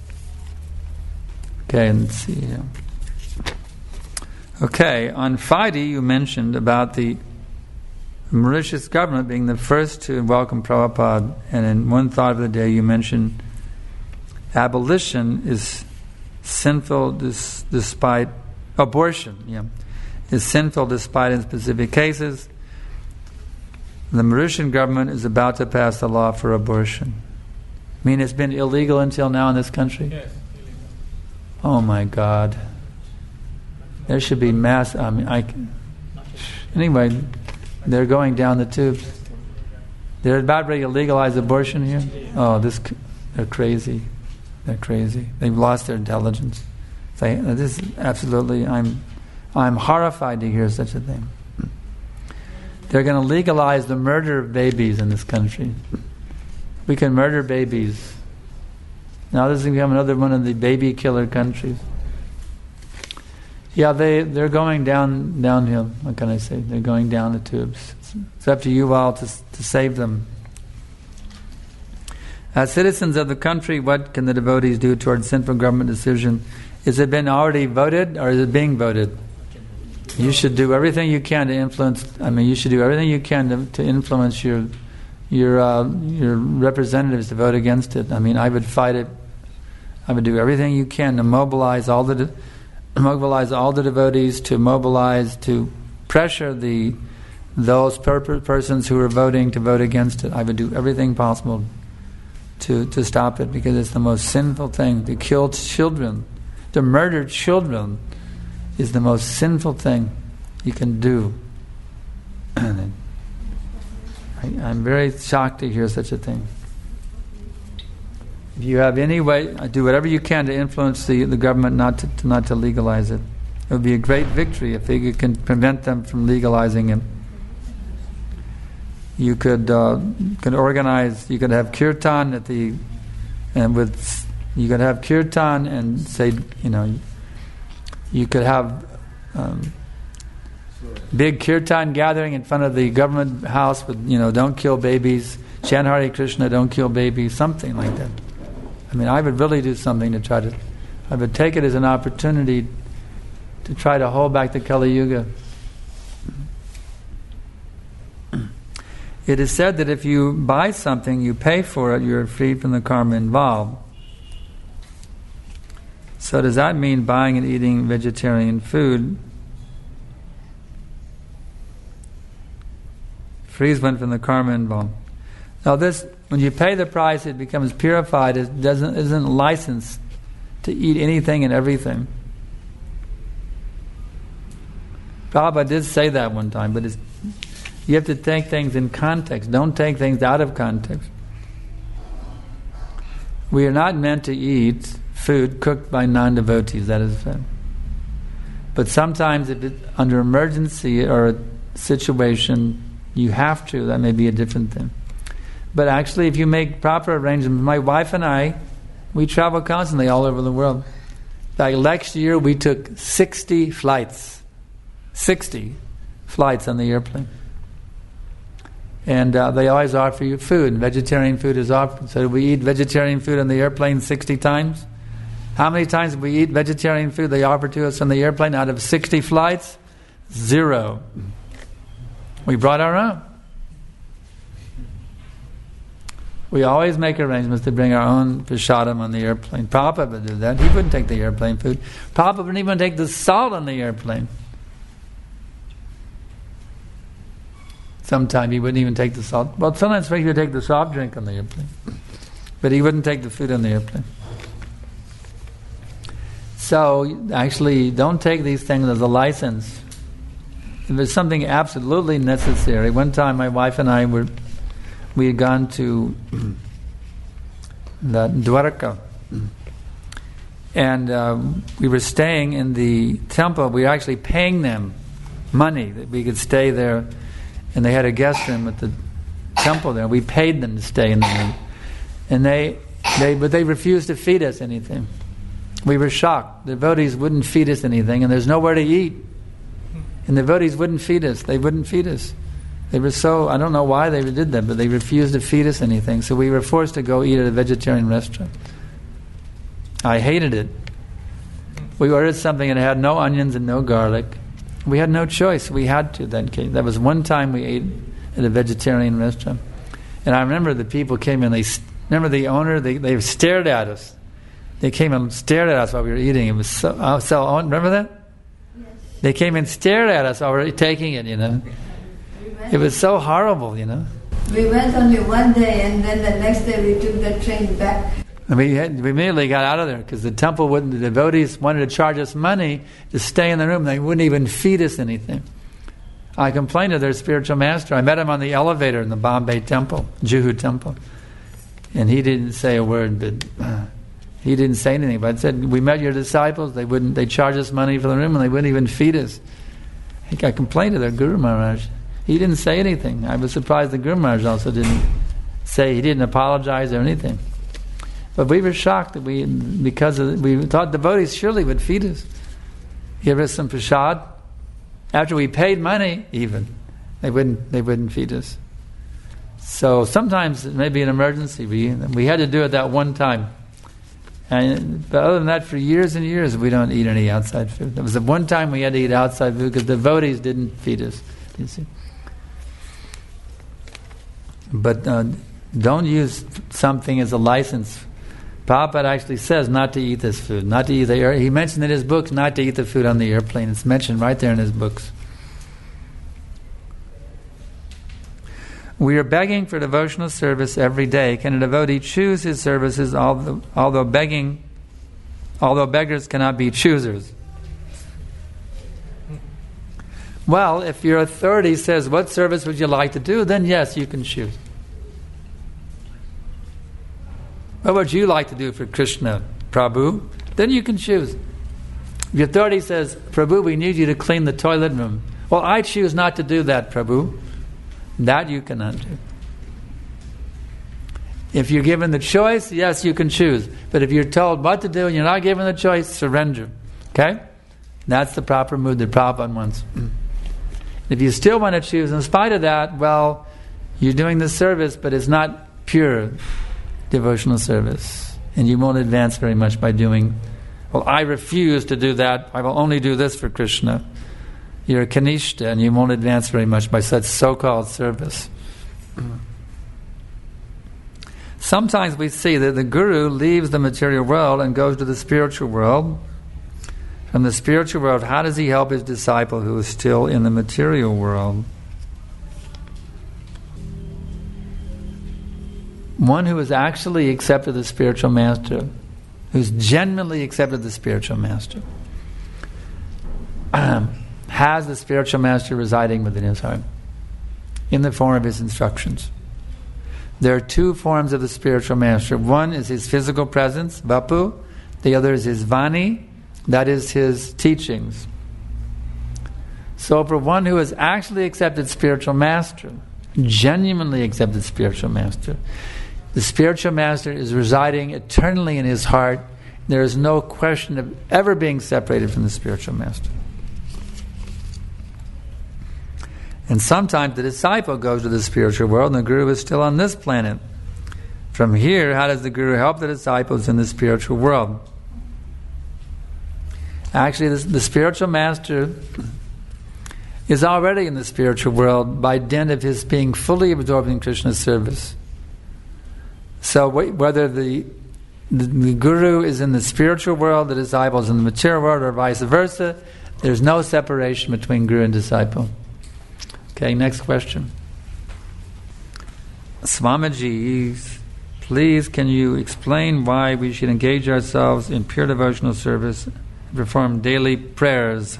Okay, let's see here. Okay, on Friday you mentioned about the Mauritius government being the first to welcome Prabhupada, and in one thought of the day you mentioned abolition is sinful dis- despite abortion, yeah, is sinful despite in specific cases. The Mauritian government is about to pass a law for abortion. I mean, it's been illegal until now in this country? Yes. Oh my God. There should be mass... I mean, I... Anyway, they're going down the tubes. They're about ready to legalize abortion here? Oh, this... They're crazy. They're crazy. They've lost their intelligence. They, this is absolutely... I'm I'm horrified to hear such a thing. They're going to legalize the murder of babies in this country. We can murder babies. Now this is going to become another one of the baby killer countries. Yeah, they, they're going down downhill. What can I say? They're going down the tubes. It's, it's up to you all to, to save them. As citizens of the country, what can the devotees do towards sinful government decision? Is it been already voted, or is it being voted? You should do everything you can to influence. I mean, you should do everything you can to, to influence your your uh, your representatives to vote against it. I mean, I would fight it. I would do everything you can to mobilize all the de- mobilize all the devotees, to mobilize to pressure the those per- persons who are voting to vote against it. I would do everything possible to to stop it, because it's the most sinful thing. To kill children, to murder children, is the most sinful thing you can do. I, I'm very shocked to hear such a thing. If you have any way, do whatever you can to influence the, the government not to, to not to legalize it. It would be a great victory if you can prevent them from legalizing it. You could uh, could organize. You could have kirtan at the, and with you could have kirtan and say, you know, you could have um, big kirtan gathering in front of the government house with, you know, don't kill babies, chant Hare Krishna, don't kill babies, something like that. I mean, I would really do something to try to, I would take it as an opportunity to try to hold back the Kali Yuga. It is said that if you buy something, you pay for it, you're free from the karma involved. So does that mean buying and eating vegetarian food frees one from the karma involved? Now this, when you pay the price, it becomes purified. It doesn't isn't licensed to eat anything and everything. Prabhupada did say that one time, but it's, you have to take things in context. Don't take things out of context. We are not meant to eat food cooked by non-devotees, that is fact. But sometimes if it's under emergency or a situation, you have to, that may be a different thing. But actually, if you make proper arrangements, my wife and I, we travel constantly all over the world. Like last year, we took sixty flights. sixty flights on the airplane. And uh, they always offer you food. Vegetarian food is offered. So we eat vegetarian food on the airplane sixty times. How many times did we eat vegetarian food they offer to us on the airplane out of sixty flights? Zero. We brought our own. We always make arrangements to bring our own prasadam on the airplane. Prabhupada would do that. He wouldn't take the airplane food. Prabhupada wouldn't even take the salt on the airplane. Sometimes he wouldn't even take the salt. Well, sometimes he would take the soft drink on the airplane. But he wouldn't take the food on the airplane. So, actually, don't take these things as a license. If it's something absolutely necessary. One time my wife and I were, we had gone to the Dwarka. And uh, we were staying in the temple. We were actually paying them money that we could stay there. And they had a guest room at the temple there. We paid them to stay in the room. And they, they, but they refused to feed us anything. We were shocked. The devotees wouldn't feed us anything, and there's nowhere to eat. And the devotees wouldn't feed us. They wouldn't feed us. They were so, I don't know why they did that, but they refused to feed us anything. So we were forced to go eat at a vegetarian restaurant. I hated it. We ordered something and it had no onions and no garlic. We had no choice. We had to that case. That was one time we ate at a vegetarian restaurant. And I remember the people came in, they remember the owner, they, they stared at us. They came and stared at us while we were eating. It was so, uh, so remember that? Yes. They came and stared at us while we were taking it, you know. It was so horrible, you know. We went only one day, and then the next day we took the train back. And we, had, we immediately got out of there because the temple wouldn't, the devotees wanted to charge us money to stay in the room. They wouldn't even feed us anything. I complained to their spiritual master. I met him on the elevator in the Bombay temple, Juhu temple. And he didn't say a word, but uh, He didn't say anything, but I said, we met your disciples, they wouldn't, they charged us money for the room and they wouldn't even feed us. I think I complained to their Guru Maharaj. He didn't say anything. I was surprised the Guru Maharaj also didn't say, he didn't apologize or anything. But we were shocked that we, because of, we thought devotees surely would feed us. Give us some prasad. After we paid money, even, they wouldn't, they wouldn't feed us. So sometimes it may be an emergency. We, we had to do it that one time. And, but other than that, for years and years, we don't eat any outside food. There was the one time we had to eat outside food because the devotees didn't feed us. You see. But uh, don't use something as a license. Prabhupada actually says not to eat this food, not to eat the air. He mentioned in his books not to eat the food on the airplane. It's mentioned right there in his books. We are begging for devotional service every day. Can a devotee choose his services, although, although begging, although beggars cannot be choosers? Well, if your authority says, what service would you like to do, then yes, you can choose. What would you like to do for Krishna, Prabhu? Then you can choose. If your authority says, Prabhu, we need you to clean the toilet room. Well, I choose not to do that, Prabhu. That you cannot do. If you're given the choice, yes, you can choose. But if you're told what to do and you're not given the choice, surrender. Okay? That's the proper mood that Prabhupada wants. If you still want to choose, in spite of that, well, you're doing the service, but it's not pure devotional service. And you won't advance very much by doing, well, I refuse to do that. I will only do this for Krishna. You're a Kanishta, and you won't advance very much by such so-called service. Sometimes we see that the Guru leaves the material world and goes to the spiritual world. From the spiritual world, how does he help his disciple who is still in the material world? One who has actually accepted the spiritual master, who's genuinely accepted the spiritual master, has the spiritual master residing within his heart in the form of his instructions. There are two forms of the spiritual master. One is his physical presence, Vapu. The other is his Vani, that is his teachings. So for one who has actually accepted spiritual master, genuinely accepted spiritual master, the spiritual master is residing eternally in his heart. There is no question of ever being separated from the spiritual master. And sometimes the disciple goes to the spiritual world and the Guru is still on this planet. From here, how does the Guru help the disciples in the spiritual world? Actually, this, the spiritual master is already in the spiritual world by dint of his being fully absorbed in Krishna's service. So whether the, the, the Guru is in the spiritual world, the disciple is in the material world, or vice versa, there's no separation between Guru and disciple. Okay, next question. Swamiji, please can you explain why we should engage ourselves in pure devotional service and perform daily prayers?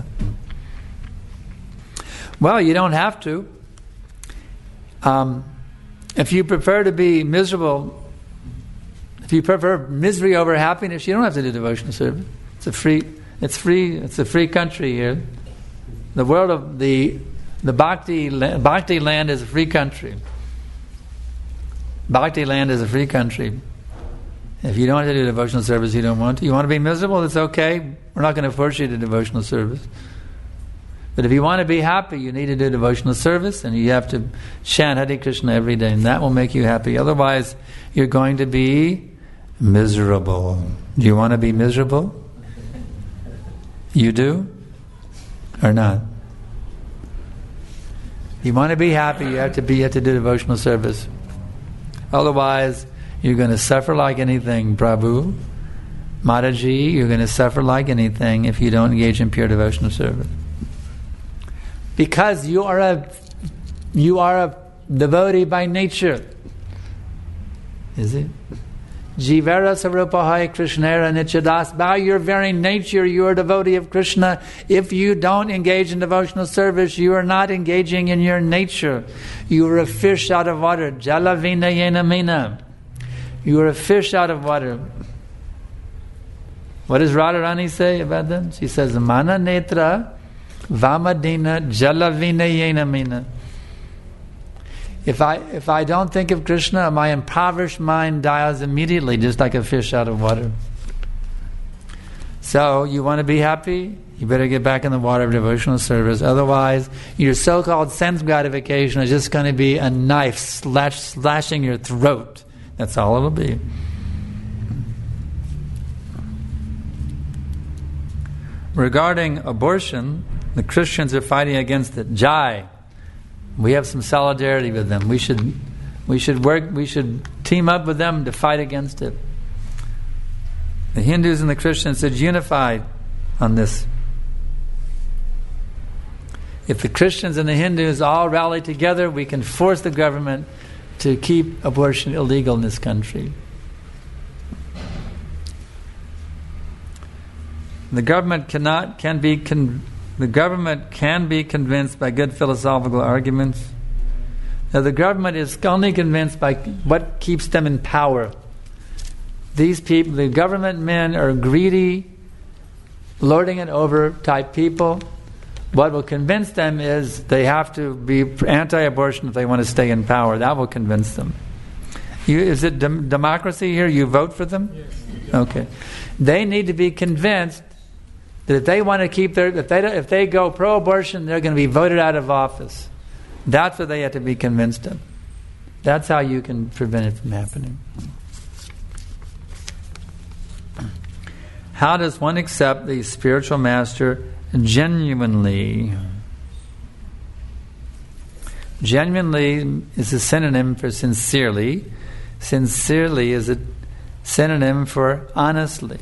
Well, you don't have to. Um, if you prefer to be miserable, if you prefer misery over happiness, you don't have to do devotional service. It's a free, it's free, it's a free country here. The world of the The Bhakti, Bhakti land is a free country. Bhakti land is a free country. If you don't want to do devotional service, you don't want to. You want to be miserable, it's okay. We're not going to force you to devotional service. But if you want to be happy, you need to do devotional service, and you have to chant Hare Krishna every day, and that will make you happy. Otherwise, you're going to be miserable. Do you want to be miserable? You do? Or not? You want to be happy, you have to be you have to do devotional service. Otherwise, you're going to suffer like anything, Prabhu. Mataji, you're going to suffer like anything if you don't engage in pure devotional service. Because you are a you are a devotee by nature. Is it? Jivara sarupahai Krishnera nichadas. By your very nature, you are a devotee of Krishna. If you don't engage in devotional service, you are not engaging in your nature. You are a fish out of water. Jalavina yena mina. You are a fish out of water. What does Radharani say about them? She says, Mana netra vamadina jalavina yena mina. If I if I don't think of Krishna, my impoverished mind dies immediately, just like a fish out of water. So, you want to be happy? You better get back in the water of devotional service. Otherwise, your so-called sense gratification is just going to be a knife slash, slashing your throat. That's all it'll be. Regarding abortion, the Christians are fighting against it. Jai. We have some solidarity with them. We should, we should work. We should team up with them to fight against it. The Hindus and the Christians should unify on this. If the Christians and the Hindus all rally together, we can force the government to keep abortion illegal in this country. The government cannot can be con, the government can be convinced by good philosophical arguments. Now, the government is only convinced by what keeps them in power. These people, the government men, are greedy, lording it over type people. What will convince them is they have to be anti-abortion if they want to stay in power. That will convince them. You, is it dem- democracy here? You vote for them? Yes. Okay. They need to be convinced that if they want to keep their, if they if they go pro-abortion, they're going to be voted out of office. That's what they have to be convinced of. That's how you can prevent it from happening. How does one accept the spiritual master genuinely? Genuinely is a synonym for sincerely. Sincerely is a synonym for honestly.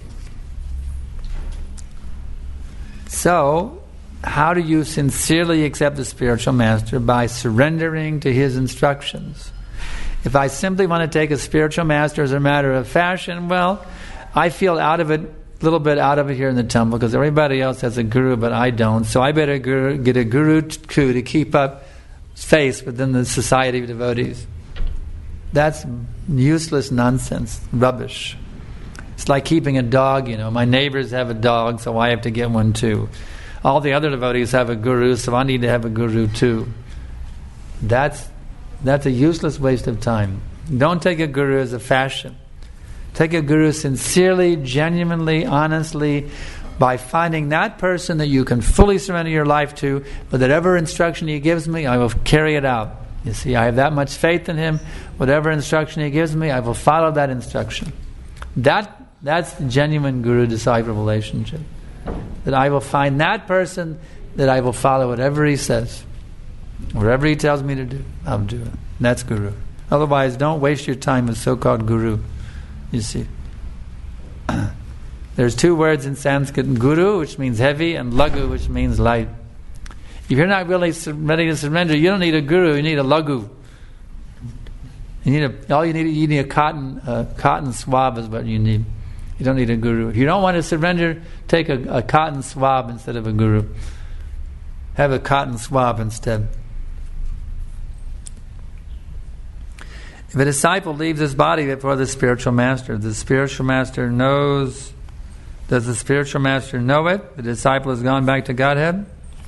So, how do you sincerely accept the spiritual master? By surrendering to his instructions. If I simply want to take a spiritual master as a matter of fashion, well, I feel out of it, a little bit out of it here in the temple, because everybody else has a guru, but I don't. So I better guru, get a guru coup to keep up face within the society of devotees. That's useless nonsense, rubbish. It's like keeping a dog, you know. My neighbors have a dog, so I have to get one too. All the other devotees have a guru, so I need to have a guru too. That's that's a useless waste of time. Don't take a guru as a fashion. Take a guru sincerely, genuinely, honestly, by finding that person that you can fully surrender your life to. But whatever instruction he gives me, I will carry it out. You see, I have that much faith in him. Whatever instruction he gives me, I will follow that instruction. That that's the genuine guru-disciple relationship. That I will find that person that I will follow whatever he says. Whatever he tells me to do, I'll do it. That's guru. Otherwise, don't waste your time with so-called guru. You see, there's two words in Sanskrit: guru, which means heavy, and lagu, which means light. If you're not really ready to surrender, you don't need a guru. You need a lagu. You need a all you need. You need a cotton uh, cotton swab is what you need. You don't need a guru. If you don't want to surrender, take a, a cotton swab instead of a guru. Have a cotton swab instead. If a disciple leaves his body before the spiritual master, the spiritual master knows, does the spiritual master know it? The disciple has gone back to Godhead?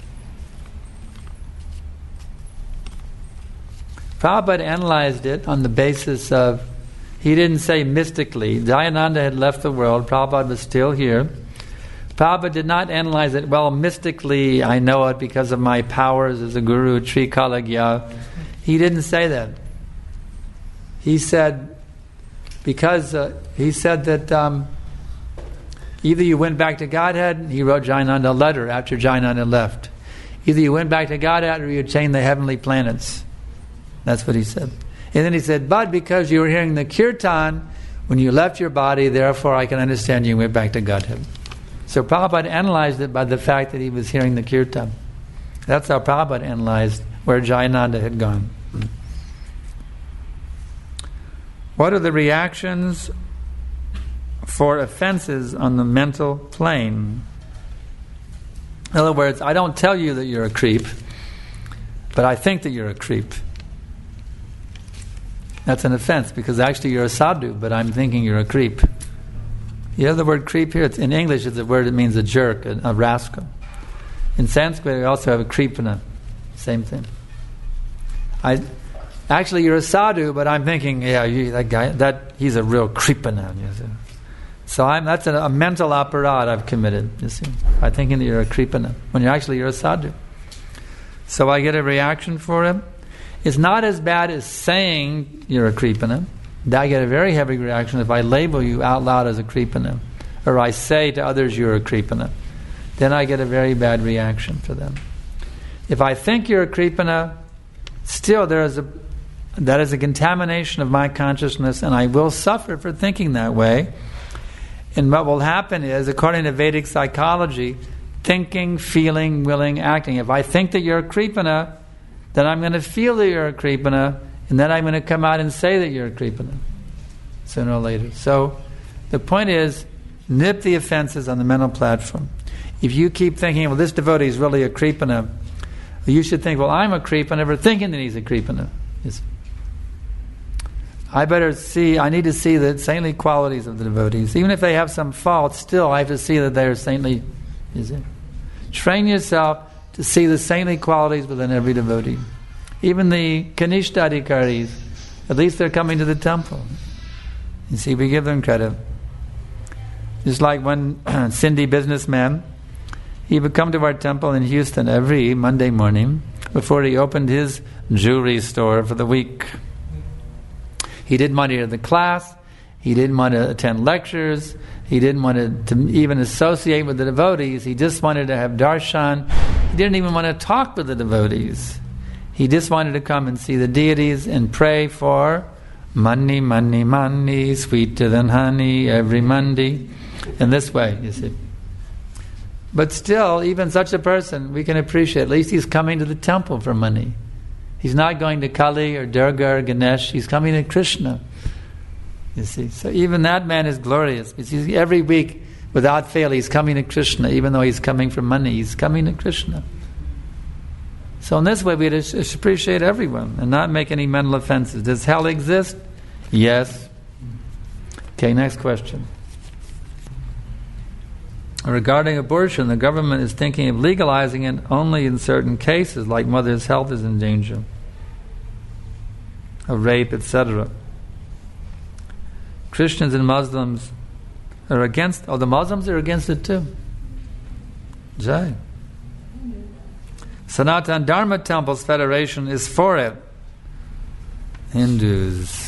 Prabhupada analyzed it on the basis of, he didn't say mystically. Dayananda had left the world, Prabhupada was still here. Prabhupada did not analyze it, well, mystically I know it because of my powers as a guru, Trikalagya. He didn't say that. He said, because uh, he said that um, either you went back to Godhead, he wrote Jayananda a letter after Jayananda left. Either you went back to Godhead or you attained the heavenly planets. That's what he said. And then he said, but because you were hearing the kirtan when you left your body, therefore I can understand you went back to Godhead. So Prabhupada analyzed it by the fact that he was hearing the kirtan. That's how Prabhupada analyzed where Jayananda had gone. What are the reactions for offenses on the mental plane? In other words, I don't tell you that you're a creep, but I think that you're a creep. That's an offense, because actually you're a sadhu, but I'm thinking you're a creep. You have the word creep here. It's, in English, it's a word that means a jerk, a, a rascal. In Sanskrit, we also have a kripana. Same thing. I actually, you're a sadhu, but I'm thinking, yeah, you, that guy, that he's a real kripana. So I'm, that's a, a mental aparad I've committed. You see, by thinking that you're a kripana when you're actually you're a sadhu. So I get a reaction for him. It's not as bad as saying you're a kripana. I get a very heavy reaction if I label you out loud as a kripana, or I say to others you're a kripana. Then I get a very bad reaction for them. If I think you're a kripana, still there is a that is a contamination of my consciousness, and I will suffer for thinking that way. And what will happen is, according to Vedic psychology, thinking, feeling, willing, acting. If I think that you're a kripana, then I'm going to feel that you're a kripana, and then I'm going to come out and say that you're a kripana sooner or later. So the point is, nip the offenses on the mental platform. If you keep thinking, well, this devotee is really a kripana, you should think, well, I'm a kripana for thinking that he's a kripana. Yes. I better see, I need to see the saintly qualities of the devotees. Even if they have some faults, still I have to see that they're saintly. Is it? Train yourself to see the saintly qualities within every devotee. Even the Kanishta Adhikaris, at least they're coming to the temple. You see, we give them credit. Just like one Sindhi businessman, he would come to our temple in Houston every Monday morning before he opened his jewelry store for the week. He didn't want to hear the class. He didn't want to attend lectures. He didn't want to, to even associate with the devotees. He just wanted to have darshan. He didn't even want to talk with the devotees. He just wanted to come and see the deities and pray for money, money, money, sweeter than honey every Monday. In this way, you see. But still, even such a person, we can appreciate, at least he's coming to the temple for money. He's not going to Kali or Durga or Ganesh. He's coming to Krishna. You see, so even that man is glorious. You see, every week, without fail, he's coming to Krishna. Even though he's coming for money, he's coming to Krishna. So in this way, we should appreciate everyone and not make any mental offenses. Does hell exist? Yes. Okay, next question. Regarding abortion, the government is thinking of legalizing it only in certain cases, like mother's health is in danger, of rape, et cetera. Christians and Muslims are against. Oh, the Muslims are against it too. Jai. Sanatan Dharma Temples Federation is for it. Hindus.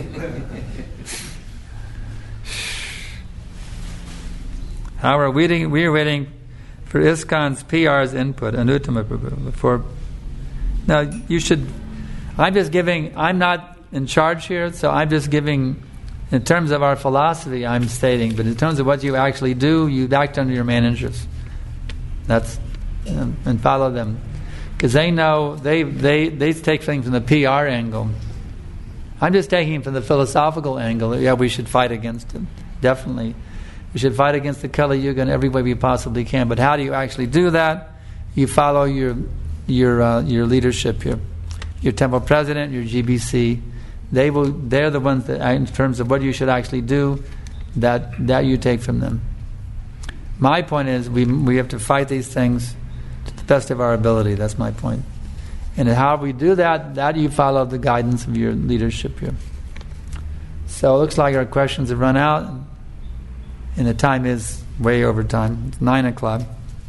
Now we're waiting, we're waiting for ISKCON's P R's input, Anuttama Prabhu. Before, now you should, I'm just giving, I'm not in charge here, so I'm just giving, in terms of our philosophy, I'm stating, but in terms of what you actually do, you act under your managers. That's, um, and follow them. Because they know, they, they, they take things from the P R angle. I'm just taking it from the philosophical angle. Yeah, we should fight against it. Definitely. We should fight against the Kali Yuga in every way we possibly can. But how do you actually do that? You follow your your uh, your leadership here, your temple president, your G B C. They will. They're the ones that, in terms of what you should actually do, that that you take from them. My point is, we we have to fight these things to the best of our ability. That's my point. And how we do that, that you follow the guidance of your leadership here. So it looks like our questions have run out. And the time is way over time. It's nine o'clock.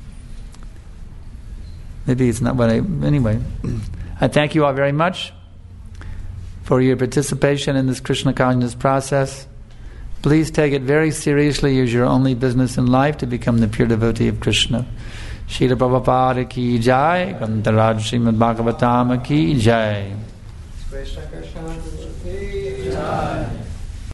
Maybe it's not what I... Anyway, I thank you all very much for your participation in this Krishna consciousness process. Please take it very seriously as your only business in life to become the pure devotee of Krishna. Srila Prabhupada ki jai, Grantaraj Srimad Bhagavatam ki jai. Krishna Krishna ki jai.